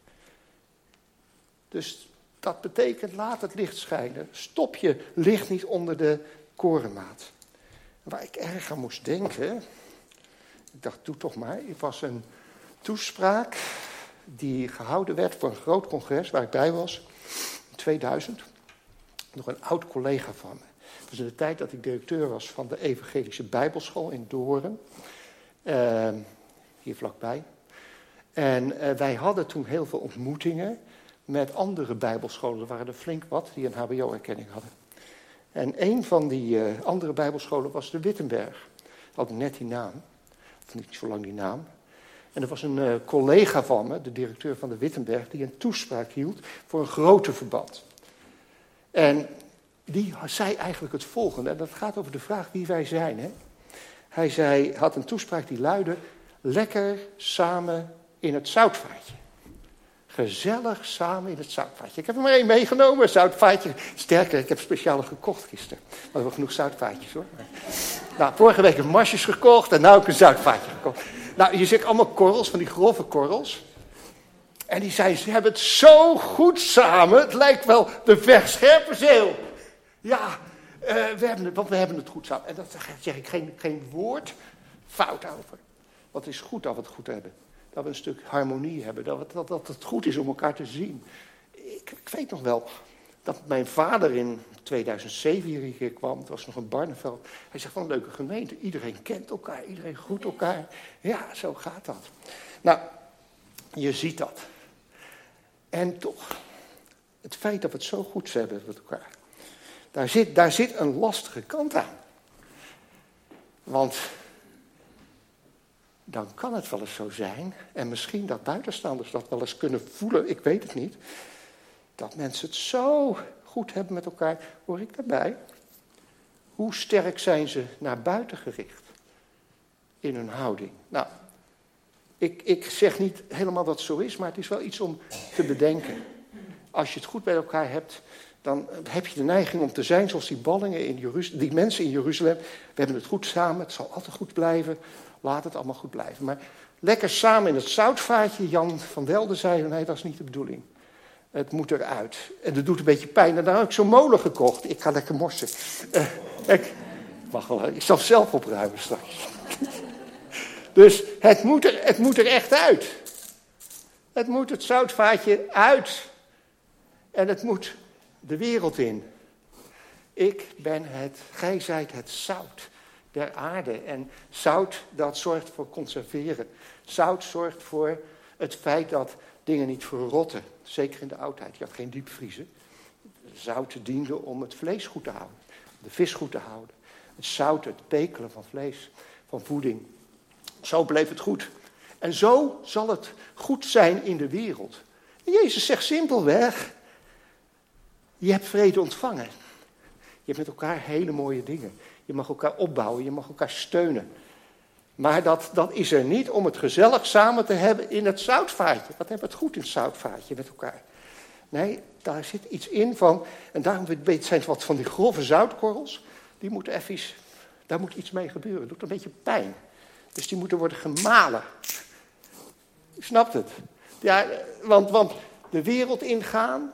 Dus dat betekent, laat het licht schijnen. Stop je licht niet onder de korenmaat. Waar ik erg aan moest denken, ik dacht, doe toch maar. Het was een toespraak die gehouden werd voor een groot congres waar ik bij was, in tweeduizend. Nog een oud collega van me. Dat was in de tijd dat ik directeur was van de Evangelische Bijbelschool in Doorn, uh, hier vlakbij. En uh, wij hadden toen heel veel ontmoetingen met andere bijbelscholen. Er waren er flink wat die een H B O-erkenning hadden. En een van die uh, andere bijbelscholen was de Wittenberg. Had net die naam, of niet zo lang die naam. En er was een uh, collega van me, de directeur van de Wittenberg, die een toespraak hield voor een grote verband. En die zei eigenlijk het volgende, en dat gaat over de vraag wie wij zijn. Hè? Hij zei, had een toespraak die luidde, lekker samen in het zoutvaatje. Gezellig samen in het zoutvaatje. Ik heb er maar één meegenomen, een zoutvaatje. Sterker, ik heb speciaal gekocht gisteren. Maar we hebben genoeg zoutvaatjes hoor. Nou, vorige week heb ik marsjes gekocht en nu heb ik een zoutvaatje gekocht. Nou, je ziet allemaal korrels, van die grove korrels. En die zei, ze hebben het zo goed samen. Het lijkt wel de Verscherpenzeel. Ja, uh, we hebben het, want we hebben het goed samen. En daar zeg ik geen, geen woord fout over. Want het is goed dat we het goed hebben. Dat we een stuk harmonie hebben. Dat, we, dat, dat het goed is om elkaar te zien. Ik, ik weet nog wel dat mijn vader in tweeduizend zeven hier een keer kwam. Het was nog een Barneveld. Hij zegt van een leuke gemeente. Iedereen kent elkaar. Iedereen groet elkaar. Ja, zo gaat dat. Nou, je ziet dat. En toch, het feit dat we het zo goed hebben met elkaar. Daar zit, daar zit een lastige kant aan. Want dan kan het wel eens zo zijn, en misschien dat buitenstaanders dat wel eens kunnen voelen, ik weet het niet, dat mensen het zo goed hebben met elkaar, hoor ik daarbij. Hoe sterk zijn ze naar buiten gericht in hun houding? Nou, ik, ik zeg niet helemaal dat het zo is, maar het is wel iets om te bedenken. Als je het goed bij elkaar hebt, dan heb je de neiging om te zijn zoals die ballingen in Jeruzalem, die mensen in Jeruzalem. We hebben het goed samen, het zal altijd goed blijven. Laat het allemaal goed blijven. Maar lekker samen in het zoutvaatje. Jan van Delden zei, nee, dat is niet de bedoeling. Het moet eruit. En dat doet een beetje pijn. En dan heb ik zo'n molen gekocht. Ik ga lekker morsen. Uh, ik mag wel, ik zal zelf opruimen straks. Dus het moet, er, het moet er echt uit. Het moet het zoutvaatje uit. En het moet de wereld in. Ik ben het, gij zijt het zout der aarde. En zout, dat zorgt voor conserveren. Zout zorgt voor het feit dat dingen niet verrotten. Zeker in de oudheid. Je had geen diepvriezen. Zout diende om het vlees goed te houden. Om de vis goed te houden. Het zout, het pekelen van vlees, van voeding. Zo bleef het goed. En zo zal het goed zijn in de wereld. En Jezus zegt simpelweg, je hebt vrede ontvangen. Je hebt met elkaar hele mooie dingen. Je mag elkaar opbouwen, je mag elkaar steunen. Maar dat, dat is er niet om het gezellig samen te hebben in het zoutvaatje. Wat hebben we het goed in het zoutvaatje met elkaar? Nee, daar zit iets in van, en daarom zijn het wat van die grove zoutkorrels, die moeten even, daar moet iets mee gebeuren. Dat doet een beetje pijn. Dus die moeten worden gemalen. Je snapt het. Ja, want, want de wereld ingaan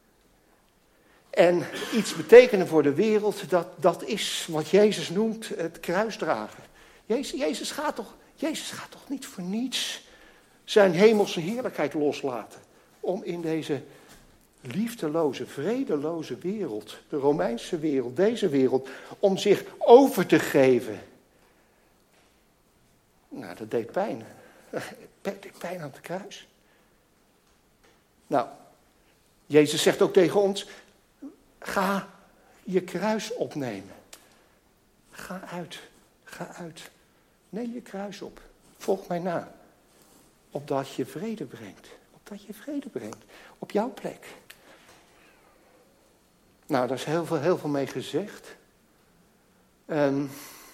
en iets betekenen voor de wereld, dat, dat is wat Jezus noemt het kruisdragen. Jezus, Jezus, gaat toch, Jezus gaat toch niet voor niets zijn hemelse heerlijkheid loslaten om in deze liefdeloze, vredeloze wereld, de Romeinse wereld, deze wereld, om zich over te geven. Nou, dat deed pijn. Dat deed pijn aan het kruis. Nou, Jezus zegt ook tegen ons, ga je kruis opnemen. Ga uit, ga uit. Neem je kruis op. Volg mij na. Opdat je vrede brengt. Opdat je vrede brengt. Op jouw plek. Nou, daar is heel veel, heel veel mee gezegd. Um,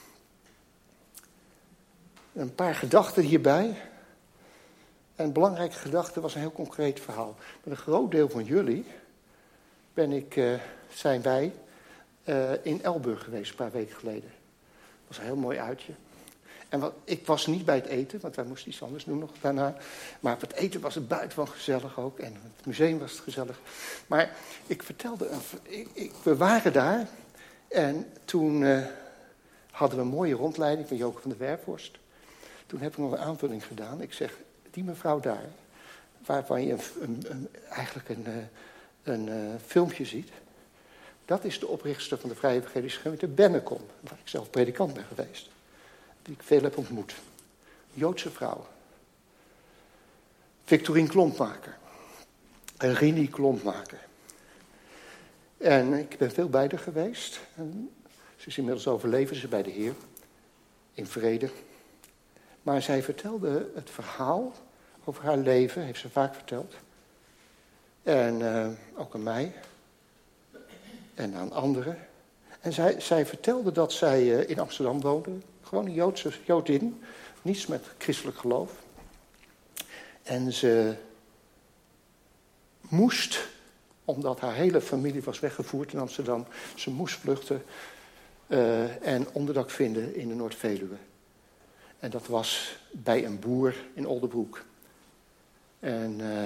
een paar gedachten hierbij. En een belangrijke gedachte was een heel concreet verhaal. Met een groot deel van jullie ben ik, uh, zijn wij uh, in Elburg geweest een paar weken geleden. Dat was een heel mooi uitje. En wat, ik was niet bij het eten, want wij moesten iets anders doen nog daarna. Maar op het eten was het buitengewoon gezellig ook. En het museum was het gezellig. Maar ik vertelde, ik, ik, we waren daar. En toen uh, hadden we een mooie rondleiding van Joke van der Werfhorst. Toen heb ik nog een aanvulling gedaan. Ik zeg, die mevrouw daar, waarvan je een, een, een, eigenlijk een, een, een uh, filmpje ziet. Dat is de oprichter van de Vrije Evangelische Gemeente Bennekom. Waar ik zelf predikant ben geweest. Die ik veel heb ontmoet. Joodse vrouw. Victorine Klompmaker. En Rini Klompmaker. En ik ben veel bij haar geweest. En ze is inmiddels overleven, ze is bij de Heer. In vrede. Maar zij vertelde het verhaal over haar leven, heeft ze vaak verteld. En uh, ook aan mij. En aan anderen. En zij, zij vertelde dat zij uh, in Amsterdam woonde. Gewoon een Joodse Joodin. Niets met christelijk geloof. En ze moest, omdat haar hele familie was weggevoerd in Amsterdam. Ze moest vluchten uh, en onderdak vinden in de Noord-Veluwe. En dat was bij een boer in Oldebroek. En uh,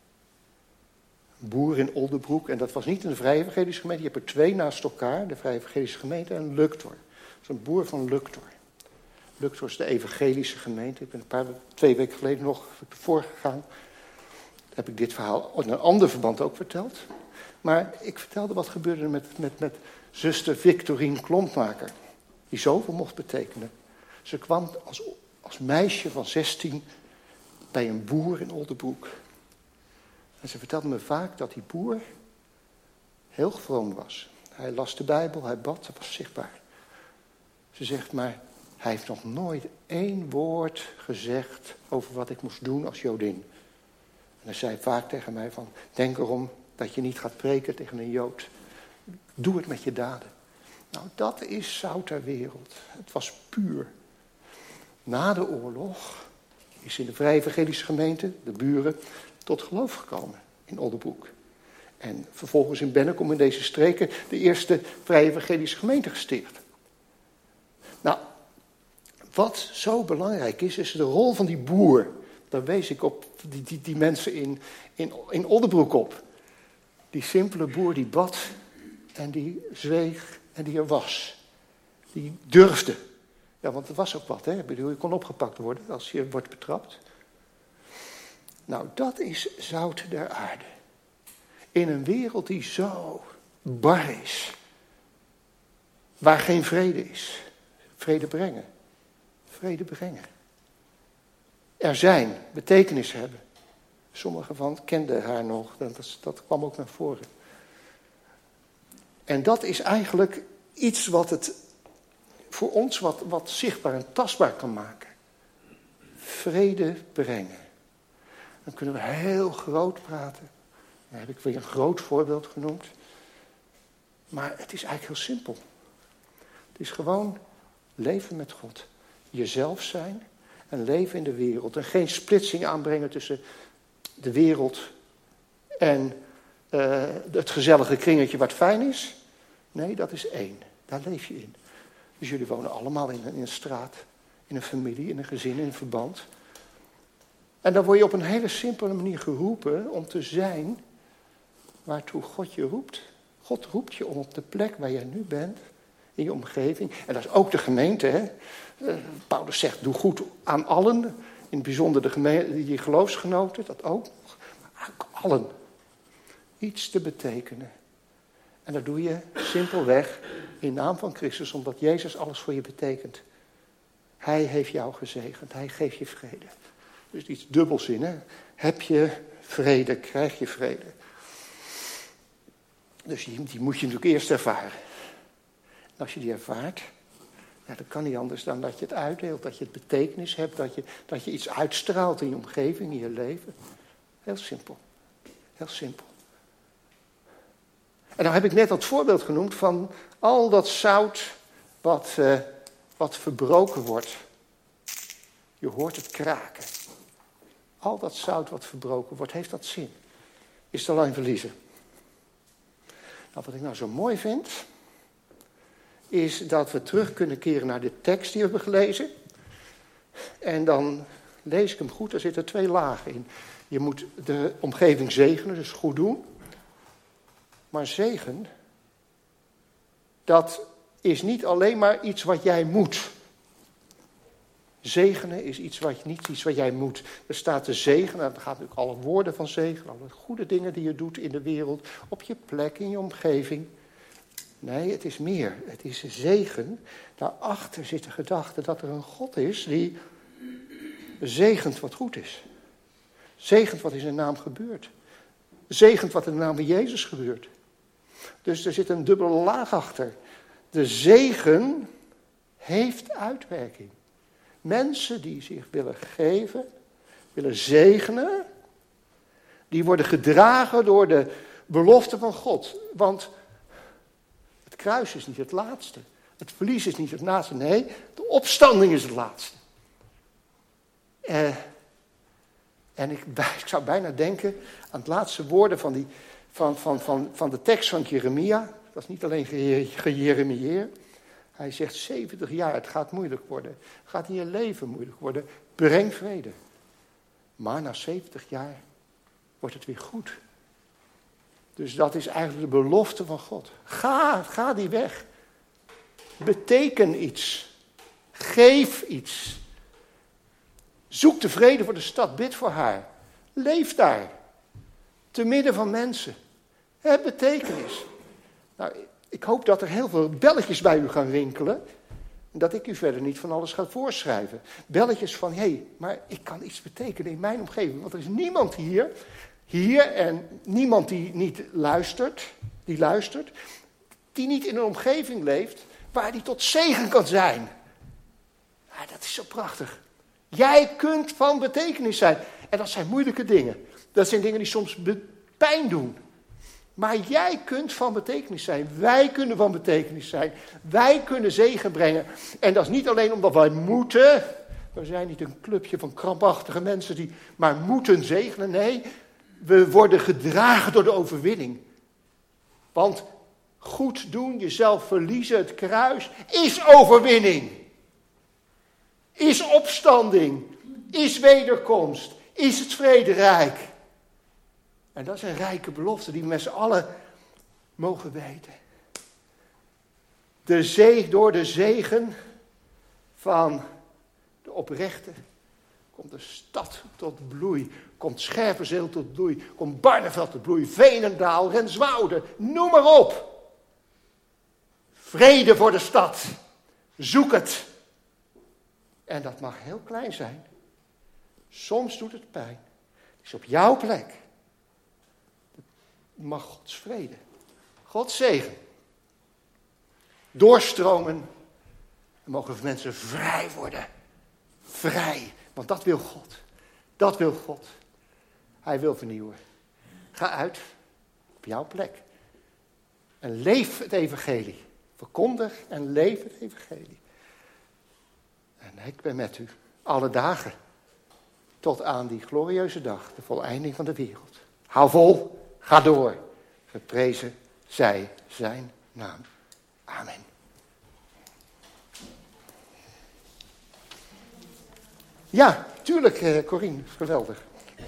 een boer in Oldebroek, en dat was niet in de Vrije Evangelische Gemeente. Je hebt er twee naast elkaar, de Vrije Evangelische Gemeente en Luctor. Dat is een boer van Luctor. Luctor is de evangelische gemeente. Ik ben een paar, twee weken geleden nog voorgegaan. Daar heb ik dit verhaal in een ander verband ook verteld. Maar ik vertelde wat gebeurde met, met, met zuster Victorine Klompmaker. Die zoveel mocht betekenen. Ze kwam als, als meisje van zestien bij een boer in Oldebroek. En ze vertelde me vaak dat die boer heel vroom was. Hij las de Bijbel, hij bad, dat was zichtbaar. Ze zegt, maar hij heeft nog nooit één woord gezegd over wat ik moest doen als Jodin. En hij zei vaak tegen mij van, denk erom dat je niet gaat preken tegen een Jood. Doe het met je daden. Nou, dat is zout ter wereld. Het was puur. Na de oorlog is in de Vrije Evangelische Gemeente, de buren, tot geloof gekomen in Oldebroek. En vervolgens in Bennekom in deze streken de eerste Vrije Evangelische Gemeente gesticht. Nou, wat zo belangrijk is, is de rol van die boer. Daar wees ik op die, die, die mensen in, in, in Oldebroek op. Die simpele boer die bad en die zweeg en die er was. Die durfde. Ja, want het was ook wat, hè. Ik bedoel, je kon opgepakt worden als je wordt betrapt. Nou, dat is zout der aarde. In een wereld die zo bar is. Waar geen vrede is. Vrede brengen. Vrede brengen. Er zijn, betekenis hebben. Sommigen van kenden haar nog, dat, dat kwam ook naar voren. En dat is eigenlijk iets wat het voor ons wat, wat zichtbaar en tastbaar kan maken. Vrede brengen. Dan kunnen we heel groot praten. Dan heb ik weer een groot voorbeeld genoemd. Maar het is eigenlijk heel simpel. Het is gewoon leven met God. Jezelf zijn en leven in de wereld. En geen splitsing aanbrengen tussen de wereld en uh, het gezellige kringetje wat fijn is. Nee, dat is één. Daar leef je in. Dus jullie wonen allemaal in, in een straat, in een familie, in een gezin, in een verband. En dan word je op een hele simpele manier geroepen om te zijn waartoe God je roept. God roept je om op de plek waar jij nu bent, in je omgeving. En dat is ook de gemeente. Hè? Uh, Paulus zegt, doe goed aan allen. In het bijzonder de gemeente, je geloofsgenoten, dat ook. Maar ook allen. Iets te betekenen. En dat doe je simpelweg in naam van Christus, omdat Jezus alles voor je betekent. Hij heeft jou gezegend, hij geeft je vrede. Dus iets dubbelzin, hè? Heb je vrede, krijg je vrede. Dus die, die moet je natuurlijk eerst ervaren. En als je die ervaart, ja, dan kan niet anders dan dat je het uitdeelt, dat je het betekenis hebt, dat je, dat je iets uitstraalt in je omgeving, in je leven. Heel simpel. Heel simpel. En dan heb ik net dat voorbeeld genoemd van al dat zout wat, uh, wat verbroken wordt. Je hoort het kraken. Al dat zout wat verbroken wordt, heeft dat zin? Is het alleen verliezen? Nou, wat ik nou zo mooi vind, is dat we terug kunnen keren naar de tekst die we hebben gelezen. En dan lees ik hem goed, er zitten twee lagen in. Je moet de omgeving zegenen, dus goed doen. Maar zegen, dat is niet alleen maar iets wat jij moet. Zegenen is iets wat, niet iets wat jij moet. Er staat te zegenen, en dan gaat natuurlijk alle woorden van zegen, alle goede dingen die je doet in de wereld, op je plek, in je omgeving. Nee, het is meer. Het is zegen. Daarachter zit de gedachte dat er een God is die zegent wat goed is. Zegent wat in zijn naam gebeurt. Zegent wat in de naam van Jezus gebeurt. Dus er zit een dubbele laag achter. De zegen heeft uitwerking. Mensen die zich willen geven, willen zegenen, die worden gedragen door de belofte van God. Want het kruis is niet het laatste. Het verlies is niet het laatste. Nee, de opstanding is het laatste. Eh, en ik, ik zou bijna denken aan het laatste woorden van, die, van, van, van, van de tekst van Jeremia. Dat is niet alleen gejeremieer. Hij zegt zeventig jaar, het gaat moeilijk worden. Het gaat in je leven moeilijk worden. Breng vrede. Maar na zeventig jaar wordt het weer goed. Dus dat is eigenlijk de belofte van God. Ga, ga die weg. Beteken iets. Geef iets. Zoek de vrede voor de stad. Bid voor haar. Leef daar. Te midden van mensen. Het betekenis. Nou, ik hoop dat er heel veel belletjes bij u gaan rinkelen. En dat ik u verder niet van alles ga voorschrijven. Belletjes van, hé, hey, maar ik kan iets betekenen in mijn omgeving. Want er is niemand hier, hier en niemand die niet luistert, die luistert, die niet in een omgeving leeft waar die tot zegen kan zijn. Ja, dat is zo prachtig. Jij kunt van betekenis zijn. En dat zijn moeilijke dingen. Dat zijn dingen die soms pijn doen. Maar jij kunt van betekenis zijn. Wij kunnen van betekenis zijn. Wij kunnen zegen brengen. En dat is niet alleen omdat wij moeten. We zijn niet een clubje van krampachtige mensen die maar moeten zegenen. Nee, we worden gedragen door de overwinning. Want goed doen, jezelf verliezen, het kruis, is overwinning. Is opstanding. Is wederkomst. Is het vrederijk. En dat is een rijke belofte die we met z'n allen mogen weten. De zee, door de zegen van de oprechte komt de stad tot bloei. Komt Scherpenzeel tot bloei. Komt Barneveld tot bloei. Veenendaal, Renswoude, noem maar op. Vrede voor de stad. Zoek het. En dat mag heel klein zijn. Soms doet het pijn. Het is op jouw plek. Mag Gods vrede, Gods zegen, doorstromen. En mogen mensen vrij worden. Vrij, want dat wil God. Dat wil God. Hij wil vernieuwen. Ga uit op jouw plek. En leef het evangelie. Verkondig en leef het evangelie. En ik ben met u alle dagen. Tot aan die glorieuze dag, de voleinding van de wereld. Hou vol, ga door. Geprezen zij zijn naam. Amen. Ja, tuurlijk, eh, Corine, geweldig.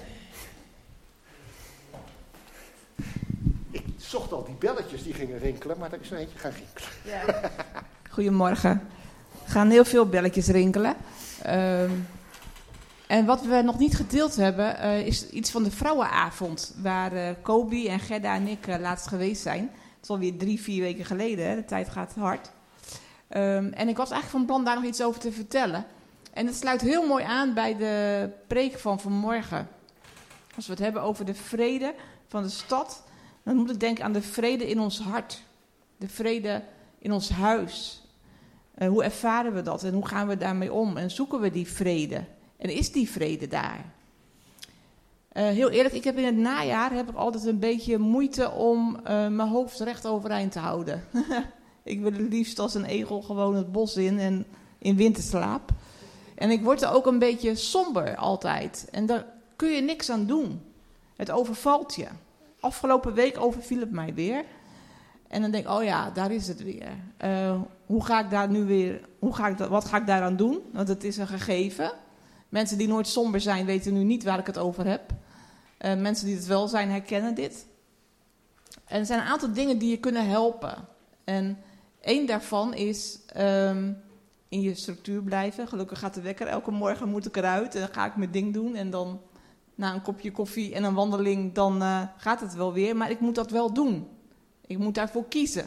Ik zocht al die belletjes die gingen rinkelen, maar er is er eentje gaan rinkelen. Ja. Goedemorgen. Er gaan heel veel belletjes rinkelen. Um, en wat we nog niet gedeeld hebben, uh, is iets van de vrouwenavond. Waar uh, Kobi en Gerda en ik uh, laatst geweest zijn. Het is alweer drie, vier weken geleden, hè? De tijd gaat hard. Um, en ik was eigenlijk van plan daar nog iets over te vertellen. En het sluit heel mooi aan bij de preek van vanmorgen. Als we het hebben over de vrede van de stad, dan moet ik denken aan de vrede in ons hart. De vrede in ons huis. Uh, hoe ervaren we dat en hoe gaan we daarmee om? En zoeken we die vrede? En is die vrede daar? Uh, heel eerlijk, ik heb in het najaar heb ik altijd een beetje moeite om uh, mijn hoofd recht overeind te houden. Ik wil het liefst als een egel gewoon het bos in en in winterslaap. En ik word er ook een beetje somber altijd. En daar kun je niks aan doen. Het overvalt je. Afgelopen week overviel het mij weer. En dan denk ik, oh ja, daar is het weer. Uh, hoe ga ik daar nu weer, hoe ga ik dat, wat ga ik daaraan doen? Want het is een gegeven. Mensen die nooit somber zijn, weten nu niet waar ik het over heb. Uh, mensen die het wel zijn, herkennen dit. En er zijn een aantal dingen die je kunnen helpen. En één daarvan is um, in je structuur blijven. Gelukkig gaat de wekker. Elke morgen moet ik eruit en dan ga ik mijn ding doen. En dan na een kopje koffie en een wandeling, dan uh, gaat het wel weer. Maar ik moet dat wel doen. Ik moet daarvoor kiezen.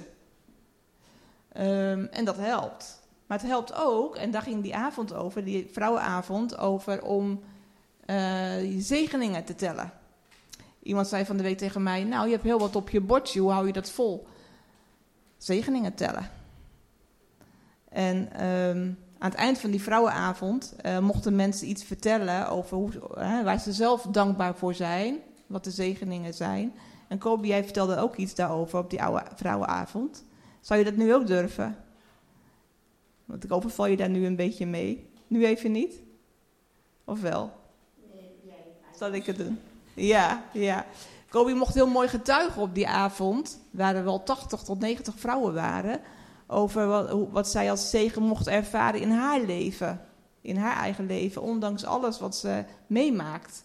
Um, en dat helpt. Maar het helpt ook, en daar ging die avond over, die vrouwenavond, over om uh, je zegeningen te tellen. Iemand zei van de week tegen mij, nou, je hebt heel wat op je bordje, hoe hou je dat vol? Zegeningen tellen. En um, aan het eind van die vrouwenavond uh, mochten mensen iets vertellen over hoe, uh, waar ze zelf dankbaar voor zijn, wat de zegeningen zijn. En Kobi, jij vertelde ook iets daarover op die oude vrouwenavond. Zou je dat nu ook durven? Want ik overval je daar nu een beetje mee. Nu even niet? Of wel? Nee, jij. Zal ik het doen? Ja, ja. Kobi mocht heel mooi getuigen op die avond, waar er wel tachtig tot negentig vrouwen waren, over wat, wat zij als zegen mocht ervaren in haar leven. In haar eigen leven, ondanks alles wat ze meemaakt.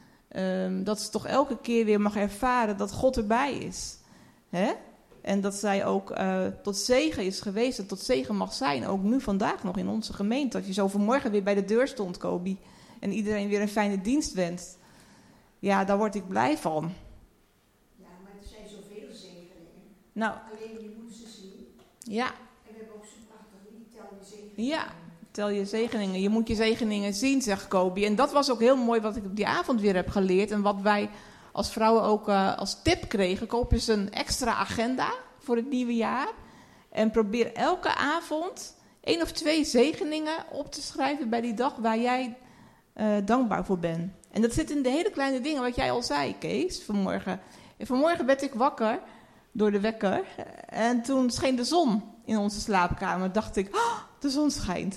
Um, dat ze toch elke keer weer mag ervaren dat God erbij is. Hè? En dat zij ook uh, tot zegen is geweest en tot zegen mag zijn. Ook nu vandaag nog in onze gemeente. Dat je zo vanmorgen weer bij de deur stond, Kobi. En iedereen weer een fijne dienst wenst. Ja, daar word ik blij van. Ja, maar er zijn zoveel zegeningen. Nou. Alleen je moet ze zien. Ja. En we hebben ook zo'n prachtig lied, tel je zegeningen. Ja, tel je zegeningen. Je moet je zegeningen zien, zegt Kobi. En dat was ook heel mooi wat ik op die avond weer heb geleerd. En wat wij als vrouwen ook uh, als tip kregen. Koop eens een extra agenda voor het nieuwe jaar. En probeer elke avond één of twee zegeningen op te schrijven bij die dag waar jij uh, dankbaar voor bent. En dat zit in de hele kleine dingen wat jij al zei, Kees, vanmorgen. En vanmorgen werd ik wakker door de wekker. En toen scheen de zon in onze slaapkamer. Dacht ik, oh, de zon schijnt.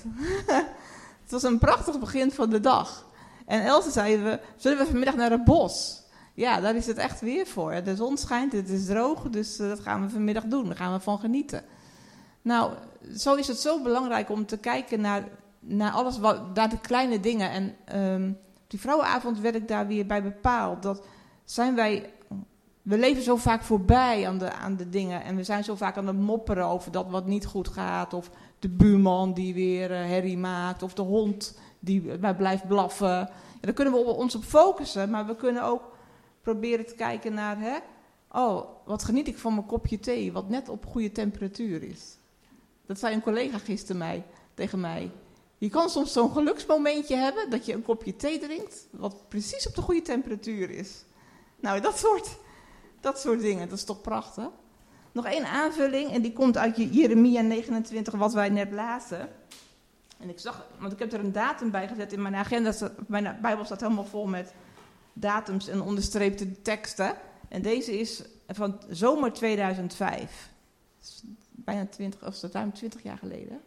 Het was een prachtig begin van de dag. En Else zei, we, zullen we vanmiddag naar het bos? Ja, daar is het echt weer voor. De zon schijnt, het is droog, dus uh, dat gaan we vanmiddag doen. Daar gaan we van genieten. Nou, zo is het zo belangrijk om te kijken naar, naar alles, wat, naar de kleine dingen. En um, die vrouwenavond werd ik daar weer bij bepaald. Dat zijn wij, we leven zo vaak voorbij aan de, aan de dingen. En we zijn zo vaak aan het mopperen over dat wat niet goed gaat. Of de buurman die weer uh, herrie maakt. Of de hond die maar blijft blaffen. Ja, daar kunnen we ons op focussen, maar we kunnen ook proberen te kijken naar, hè, oh, wat geniet ik van mijn kopje thee, wat net op goede temperatuur is. Dat zei een collega gisteren mij, tegen mij. Je kan soms zo'n geluksmomentje hebben, dat je een kopje thee drinkt, wat precies op de goede temperatuur is. Nou, dat soort, dat soort dingen, dat is toch prachtig? Nog één aanvulling, en die komt uit Jeremia negenentwintig, wat wij net lazen. En ik zag, want ik heb er een datum bij gezet in mijn agenda, mijn Bijbel staat helemaal vol met datums en onderstreepte teksten. En deze is van zomer tweeduizend vijf. bijna twintig, of ruim twintig jaar geleden.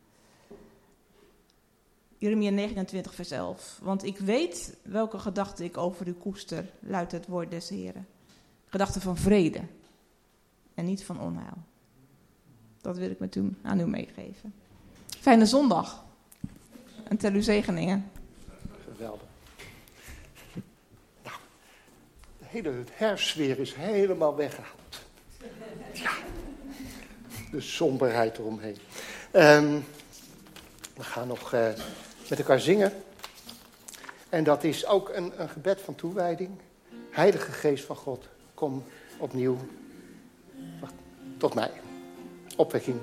Jeremia negenentwintig vers elf. Want ik weet welke gedachten ik over u koester, luidt het woord des Heren. Gedachten van vrede en niet van onheil. Dat wil ik met u, aan u meegeven. Fijne zondag. En tel uw zegeningen. Geweldig. Nou, de hele herfstsfeer is helemaal weggehaald. Ja, de somberheid eromheen. Um, we gaan nog uh, met elkaar zingen. En dat is ook een, een gebed van toewijding. Heilige Geest van God, kom opnieuw wacht, tot mij. Opwekking.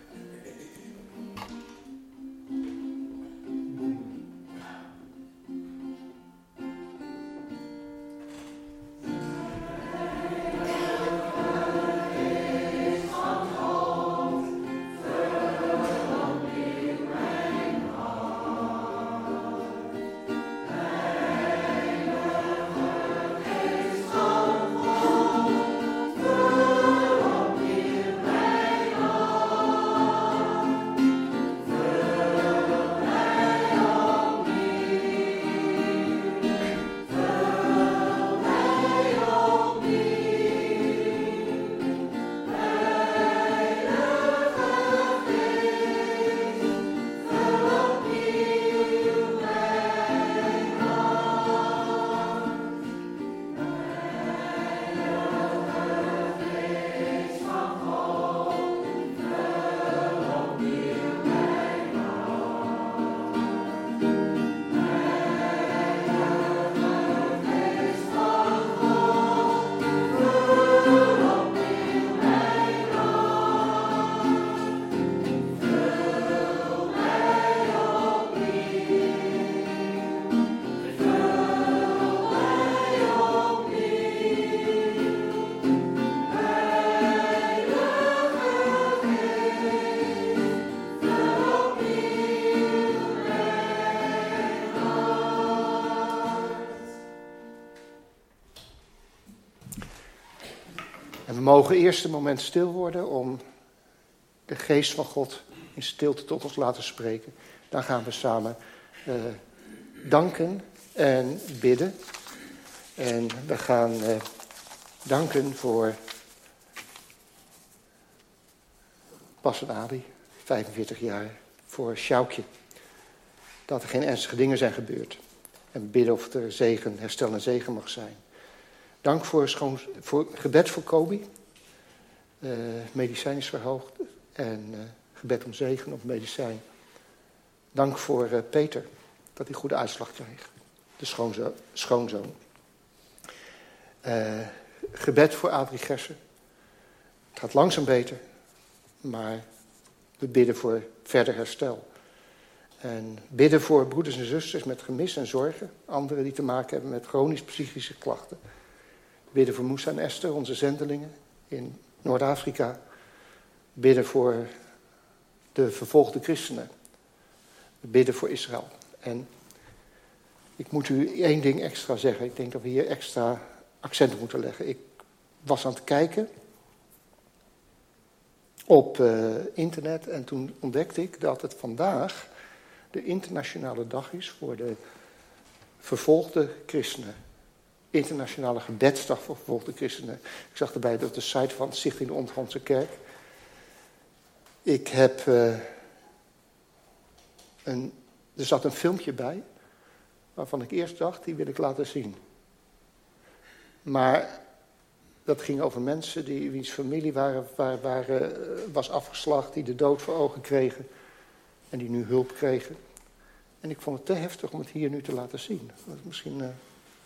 We mogen eerst een moment stil worden om de geest van God in stilte tot ons laten spreken. Dan gaan we samen uh, danken en bidden. En we gaan uh, danken voor Bas en Adi, vijfenveertig jaar, voor Sjoukje. Dat er geen ernstige dingen zijn gebeurd. En bidden of er zegen, herstel en zegen mag zijn. Dank voor, schoon, voor gebed voor Kobi. Uh, medicijn is verhoogd. En uh, gebed om zegen op medicijn. Dank voor uh, Peter. Dat hij goede uitslag kreeg. De schoonzo- schoonzoon. Uh, gebed voor Adrie Gersen. Het gaat langzaam beter. Maar we bidden voor verder herstel. En bidden voor broeders en zusters met gemis en zorgen. Anderen die te maken hebben met chronisch psychische klachten. Bidden voor Moussa en Esther, onze zendelingen in Noord-Afrika. Bidden voor de vervolgde christenen. Bidden voor Israël. En ik moet u één ding extra zeggen. Ik denk dat we hier extra accenten moeten leggen. Ik was aan het kijken op uh, internet en toen ontdekte ik dat het vandaag de internationale dag is voor de vervolgde christenen. Internationale gebedsdag voor vervolgde christenen. Ik zag erbij dat de site van Stichting de Ondergrondse Kerk. Ik heb uh, een, er zat een filmpje bij waarvan ik eerst dacht, die wil ik laten zien. Maar dat ging over mensen die wiens familie waren, waar, waar, uh, was afgeslacht, die de dood voor ogen kregen en die nu hulp kregen. En ik vond het te heftig om het hier nu te laten zien. Misschien, uh,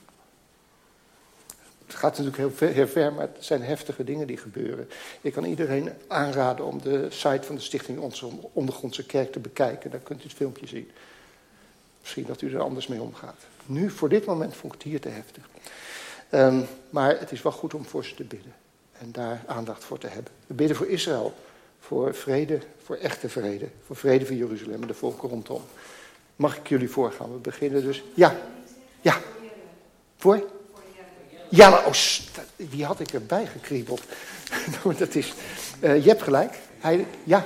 het gaat natuurlijk heel ver, heel ver, maar het zijn heftige dingen die gebeuren. Ik kan iedereen aanraden om de site van de Stichting Onze Ondergrondse Kerk te bekijken. Daar kunt u het filmpje zien. Misschien dat u er anders mee omgaat. Nu, voor dit moment, vond ik het hier te heftig. Um, maar het is wel goed om voor ze te bidden. En daar aandacht voor te hebben. We bidden voor Israël. Voor vrede, voor echte vrede. Voor vrede voor Jeruzalem en de volken rondom. Mag ik jullie voorgaan? We beginnen dus... Ja, ja. Voor? Ja, oh, st- die had ik erbij gekriebeld. Dat is, uh, je hebt gelijk. Hij, ja.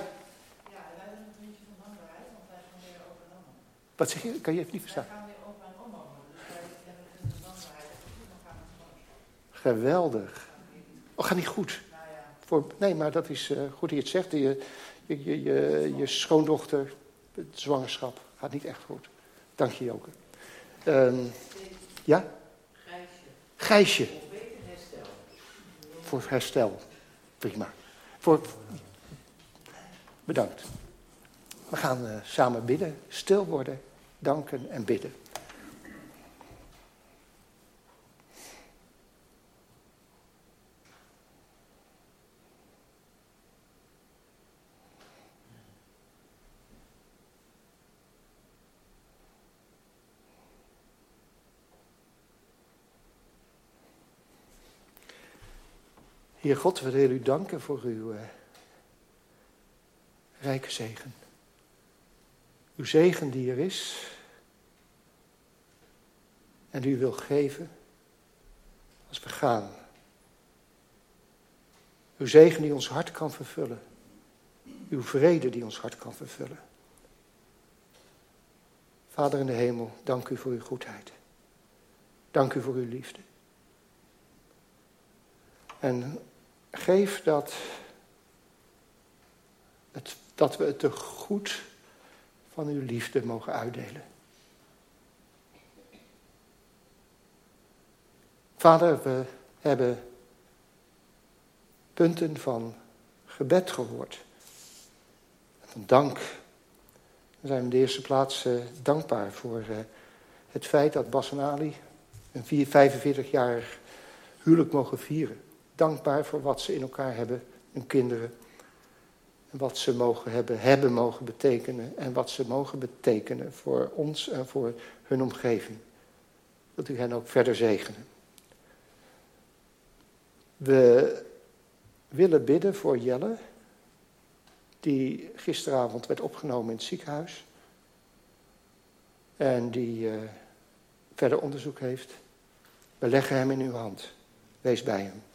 Wat zeg je? Kan je even niet verstaan? Geweldig. Oh, gaat niet goed. Voor, nee, maar dat is uh, goed dat je het zegt. Je, je, je, je, je schoondochter, het zwangerschap, gaat niet echt goed. Dank je, Joke. Um, ja? Gijsje. Voor herstel. Prima. Voor... Bedankt. We gaan uh, samen bidden, stil worden, danken en bidden. Heer God, we willen u danken voor uw uh, rijke zegen. Uw zegen die er is en die u wil geven als we gaan. Uw zegen die ons hart kan vervullen. Uw vrede die ons hart kan vervullen. Vader in de hemel, dank u voor uw goedheid. Dank u voor uw liefde. En geef dat, het, dat we het te goed van uw liefde mogen uitdelen. Vader, we hebben punten van gebed gehoord. Van dank. We zijn in de eerste plaats uh, dankbaar voor uh, het feit dat Bas en Ali een vijfenveertig-jarig huwelijk mogen vieren. Dankbaar voor wat ze in elkaar hebben, hun kinderen. En wat ze mogen hebben, hebben mogen betekenen. En wat ze mogen betekenen voor ons en voor hun omgeving. Dat u hen ook verder zegenen. We willen bidden voor Jelle, die gisteravond werd opgenomen in het ziekenhuis. En die uh, verder onderzoek heeft. We leggen hem in uw hand. Wees bij hem.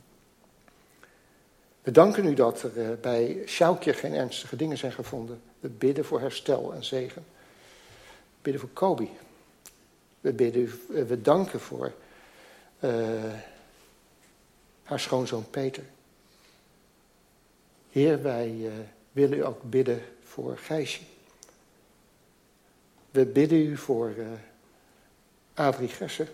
We danken u dat er uh, bij Sjoukje geen ernstige dingen zijn gevonden. We bidden voor herstel en zegen. We bidden voor Kobi. We, bidden, uh, we danken voor uh, haar schoonzoon Peter. Heer, wij uh, willen u ook bidden voor Gijsje. We bidden u voor uh, Adrie Gersen.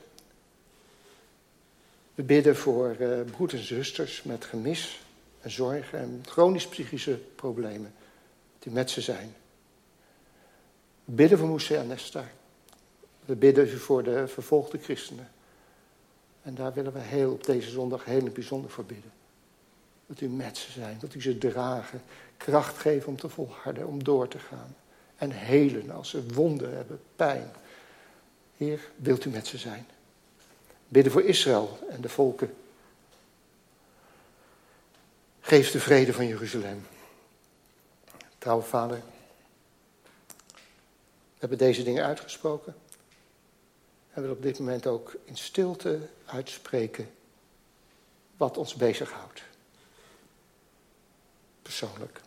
We bidden voor uh, broeders en zusters met gemis en zorgen en chronisch psychische problemen die met ze zijn. We bidden voor Moesje en Nesta. We bidden u voor de vervolgde christenen. En daar willen we heel op deze zondag heel bijzonder voor bidden. Dat u met ze zijn, dat u ze dragen, kracht geven om te volharden, om door te gaan. En helen als ze wonden hebben, pijn. Heer, wilt u met ze zijn. Bidden voor Israël en de volken. Geef de vrede van Jeruzalem. Trouwe Vader, we hebben deze dingen uitgesproken. En willen op dit moment ook in stilte uitspreken wat ons bezighoudt. Persoonlijk.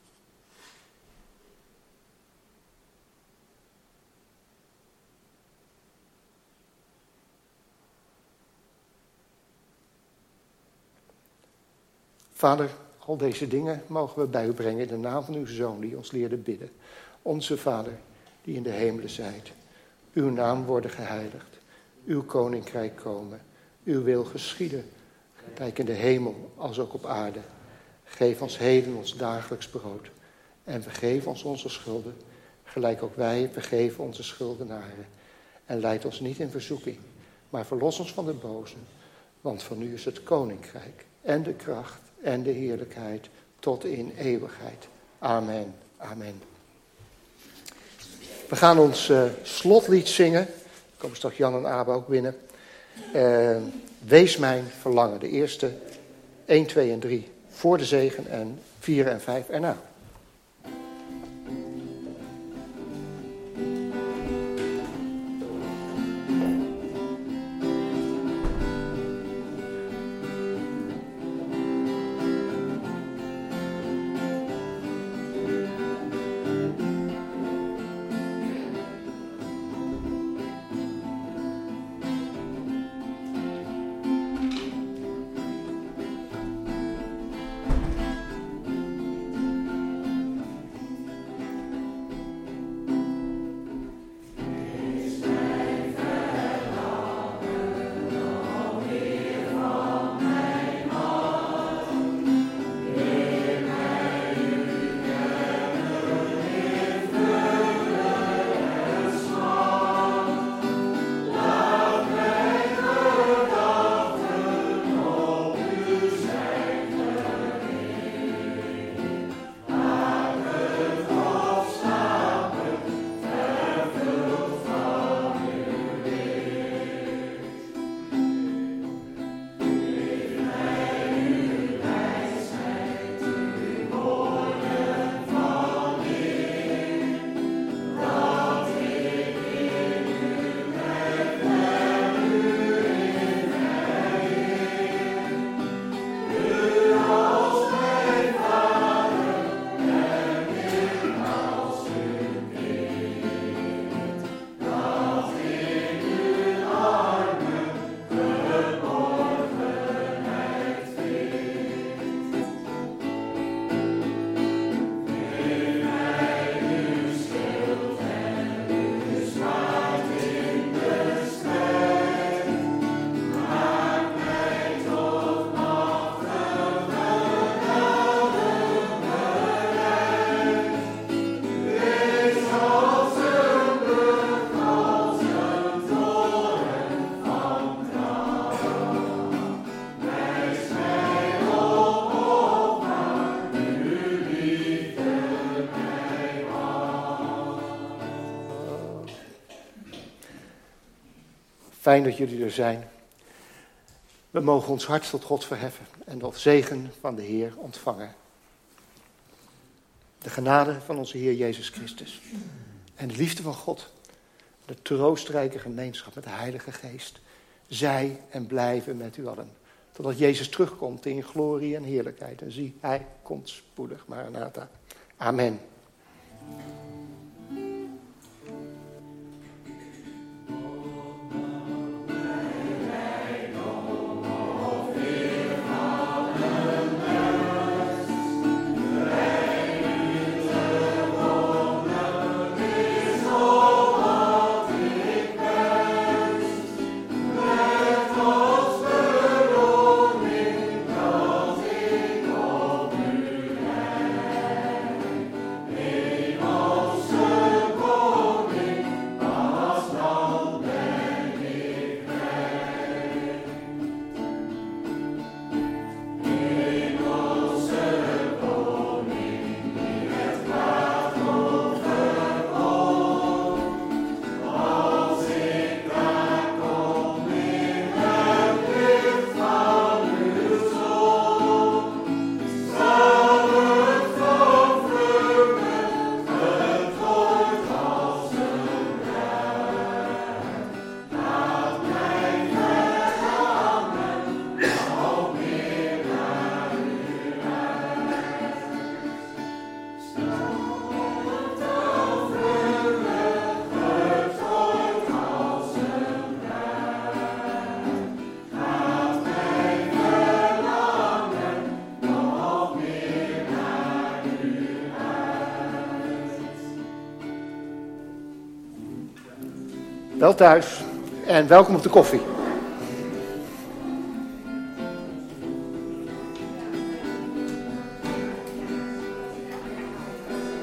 Vader, al deze dingen mogen we bij u brengen in de naam van uw Zoon die ons leerde bidden. Onze Vader, die in de hemelen zijt. Uw naam worden geheiligd. Uw koninkrijk komen. Uw wil geschieden. Gelijk in de hemel als ook op aarde. Geef ons heden ons dagelijks brood. En vergeef ons onze schulden. Gelijk ook wij vergeven onze schuldenaren. En leid ons niet in verzoeking. Maar verlos ons van de boze. Want van u is het koninkrijk. En de kracht. En de heerlijkheid. Tot in eeuwigheid. Amen. Amen. We gaan ons uh, slotlied zingen. Er komen straks Jan en Abe ook binnen. Uh, Wees mijn verlangen. De eerste één, twee en drie voor de zegen en vier en vijf erna. Fijn dat jullie er zijn. We mogen ons hart tot God verheffen en de zegen van de Heer ontvangen. De genade van onze Heer Jezus Christus en de liefde van God, de troostrijke gemeenschap met de Heilige Geest, zij en blijven met u allen. Totdat Jezus terugkomt in glorie en heerlijkheid. En zie, hij komt spoedig. Maranatha. Amen. Wel thuis en welkom op de koffie.